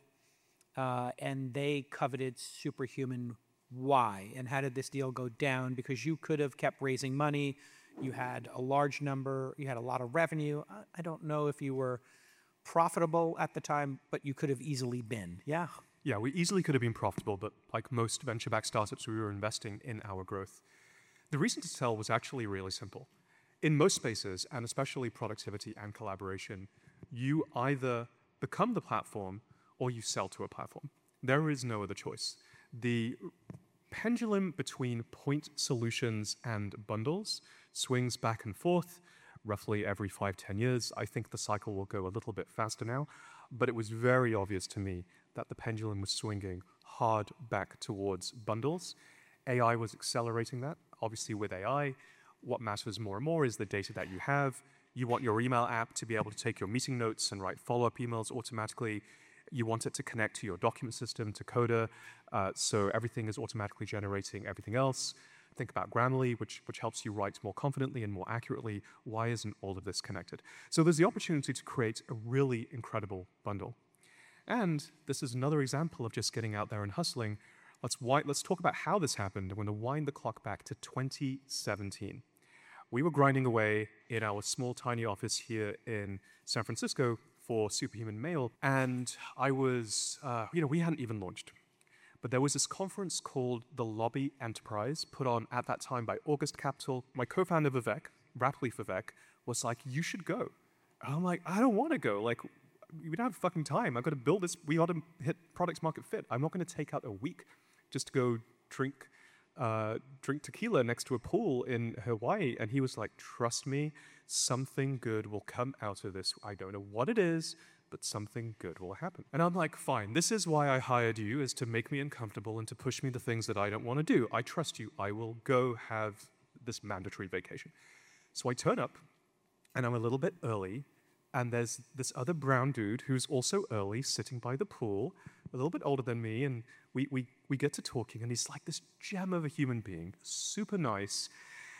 and they coveted Superhuman. Why? And how did this deal go down? Because you could have kept raising money. You had a large number. You had a lot of revenue. I don't know if you were profitable at the time, but you could have easily been. Yeah? Yeah, we easily could have been profitable, but like most venture-backed startups, we were investing in our growth. The reason to sell was actually really simple. In most spaces, and especially productivity and collaboration, you either become the platform or you sell to a platform. There is no other choice. The pendulum between point solutions and bundles swings back and forth roughly every 5-10 years. I think the cycle will go a little bit faster now, but it was very obvious to me that the pendulum was swinging hard back towards bundles. AI was accelerating that. Obviously, with AI, what matters more and more is the data that you have. You want your email app to be able to take your meeting notes and write follow-up emails automatically. You want it to connect to your document system, to Coda, so everything is automatically generating everything else. Think about Grammarly, which helps you write more confidently and more accurately. Why isn't all of this connected? So there's the opportunity to create a really incredible bundle. And this is another example of just getting out there and hustling. Let's talk about how this happened. I'm going to wind the clock back to 2017. We were grinding away in our small, tiny office here in San Francisco for Superhuman Mail, and I was, we hadn't even launched. But there was this conference called the Lobby Enterprise, put on at that time by August Capital. My co-founder Vivek, rapidly Vivek, was like, you should go. And I'm like, I don't want to go. Like, we don't have fucking time. I've got to build this. We ought to hit product market fit. I'm not going to take out a week just to go drink tequila next to a pool in Hawaii. And he was like, trust me, something good will come out of this. I don't know what it is, but something good will happen. And I'm like, fine, this is why I hired you, is to make me uncomfortable and to push me the things that I don't want to do. I trust you. I will go have this mandatory vacation. So I turn up, and I'm a little bit early, and there's this other brown dude who's also early, sitting by the pool, a little bit older than me, and we get to talking, and he's like this gem of a human being, super nice.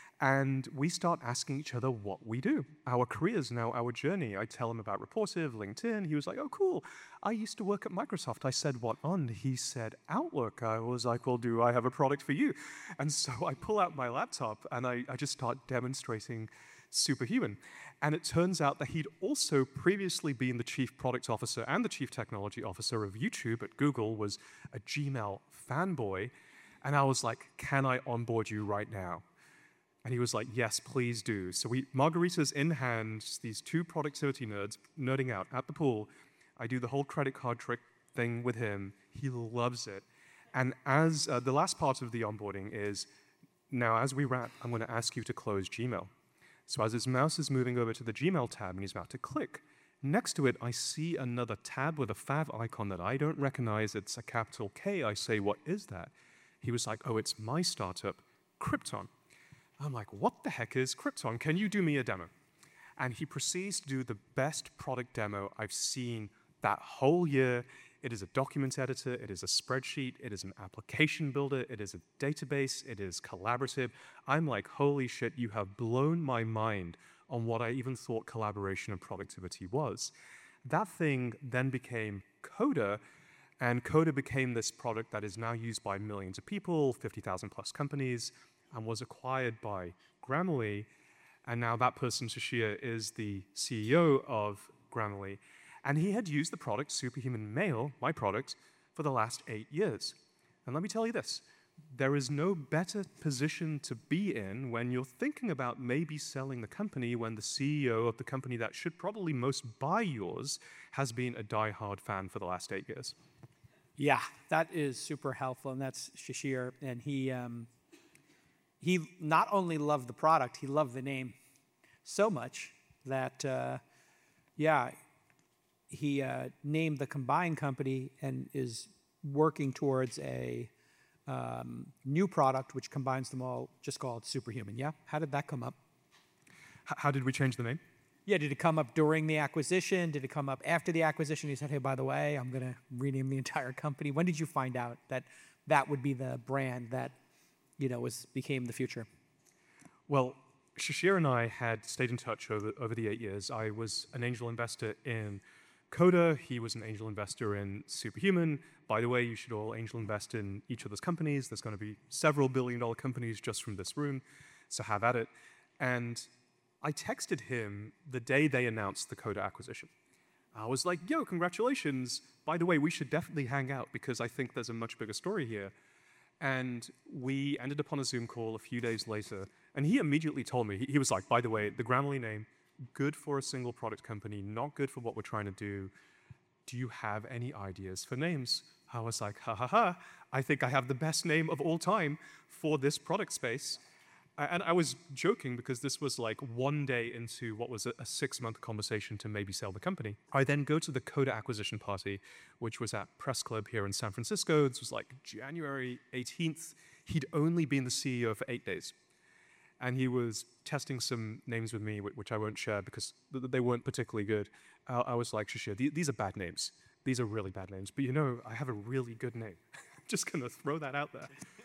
And we start asking each other what we do, our careers now, our journey. I tell him about Reportive, LinkedIn. He was like, oh, cool. I used to work at Microsoft. I said, what on? He said, Outlook. I was like, well, do I have a product for you? And so I pull out my laptop, and I just start demonstrating Superhuman. And it turns out that he'd also previously been the chief product officer and the chief technology officer of YouTube at Google, was a Gmail fanboy. And I was like, can I onboard you right now? And he was like, yes, please do. So margaritas in hand, these two productivity nerds nerding out at the pool. I do the whole credit card trick thing with him. He loves it. And as the last part of the onboarding is, now as we wrap, I'm going to ask you to close Gmail. So as his mouse is moving over to the Gmail tab and he's about to click, next to it, I see another tab with a fav icon that I don't recognize. It's a capital K. I say, what is that? He was like, oh, it's my startup, Krypton. I'm like, what the heck is Krypton? Can you do me a demo? And he proceeds to do the best product demo I've seen that whole year. It is a document editor, it is a spreadsheet, it is an application builder, it is a database, it is collaborative. I'm like, holy shit, you have blown my mind on what I even thought collaboration and productivity was. That thing then became Coda, and Coda became this product that is now used by millions of people, 50,000 plus companies, and was acquired by Grammarly, and now that person, Shashir, is the CEO of Grammarly, and he had used the product, Superhuman Mail, my product, for the last 8 years. And let me tell you this, there is no better position to be in when you're thinking about maybe selling the company when the CEO of the company that should probably most buy yours has been a die-hard fan for the last 8 years. Yeah, that is super helpful, and that's Shashir, and he not only loved the product, he loved the name so much that, he named the combined company and is working towards a new product which combines them all, just called Superhuman. Yeah? How did that come up? How did we change the name? Yeah, did it come up during the acquisition? Did it come up after the acquisition? He said, hey, by the way, I'm going to rename the entire company. When did you find out that that would be the brand that became the future? Well, Shashir and I had stayed in touch over the 8 years. I was an angel investor in Coda. He was an angel investor in Superhuman. By the way, you should all angel invest in each other's companies. There's going to be several billion-dollar companies just from this room, so have at it. And I texted him the day they announced the Coda acquisition. I was like, yo, congratulations. By the way, we should definitely hang out because I think there's a much bigger story here. And we ended up on a Zoom call a few days later, and he immediately told me, he was like, by the way, the Grammarly name, good for a single product company, not good for what we're trying to do. Do you have any ideas for names? I was like, ha ha ha, I think I have the best name of all time for this product space. And I was joking because this was like one day into what was a 6-month conversation to maybe sell the company. I then go to the Coda acquisition party, which was at Press Club here in San Francisco. This was like January 18th. He'd only been the CEO for 8 days. And he was testing some names with me, which I won't share because they weren't particularly good. I was like, Shashir, these are bad names. These are really bad names. But I have a really good name. I'm just going to throw that out there.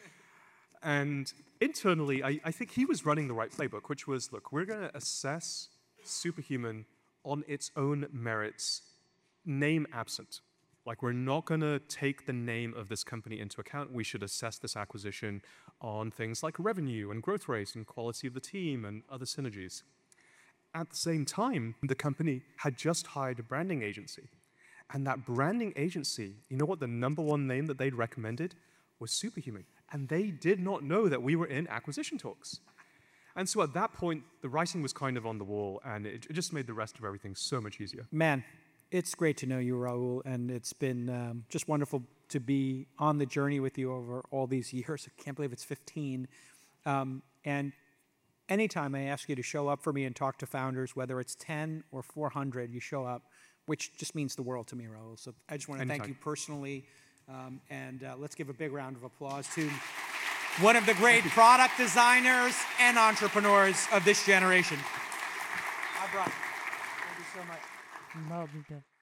And internally, I think he was running the right playbook, which was, look, we're going to assess Superhuman on its own merits, name absent. Like, we're not going to take the name of this company into account. We should assess this acquisition on things like revenue and growth rate and quality of the team and other synergies. At the same time, the company had just hired a branding agency. And that branding agency, you know what the #1 name that they'd recommended was Superhuman. And they did not know that we were in acquisition talks. And so at that point, the writing was kind of on the wall, and it just made the rest of everything so much easier. Man, it's great to know you, Raul, and it's been just wonderful to be on the journey with you over all these years. I can't believe it's 15. And anytime I ask you to show up for me and talk to founders, whether it's 10 or 400, you show up which just means the world to me, Raul. So I just want to thank Anytime. you personally. And let's give a big round of applause to one of the great product designers and entrepreneurs of this generation. Hi, Brian. Thank you so much. Love you.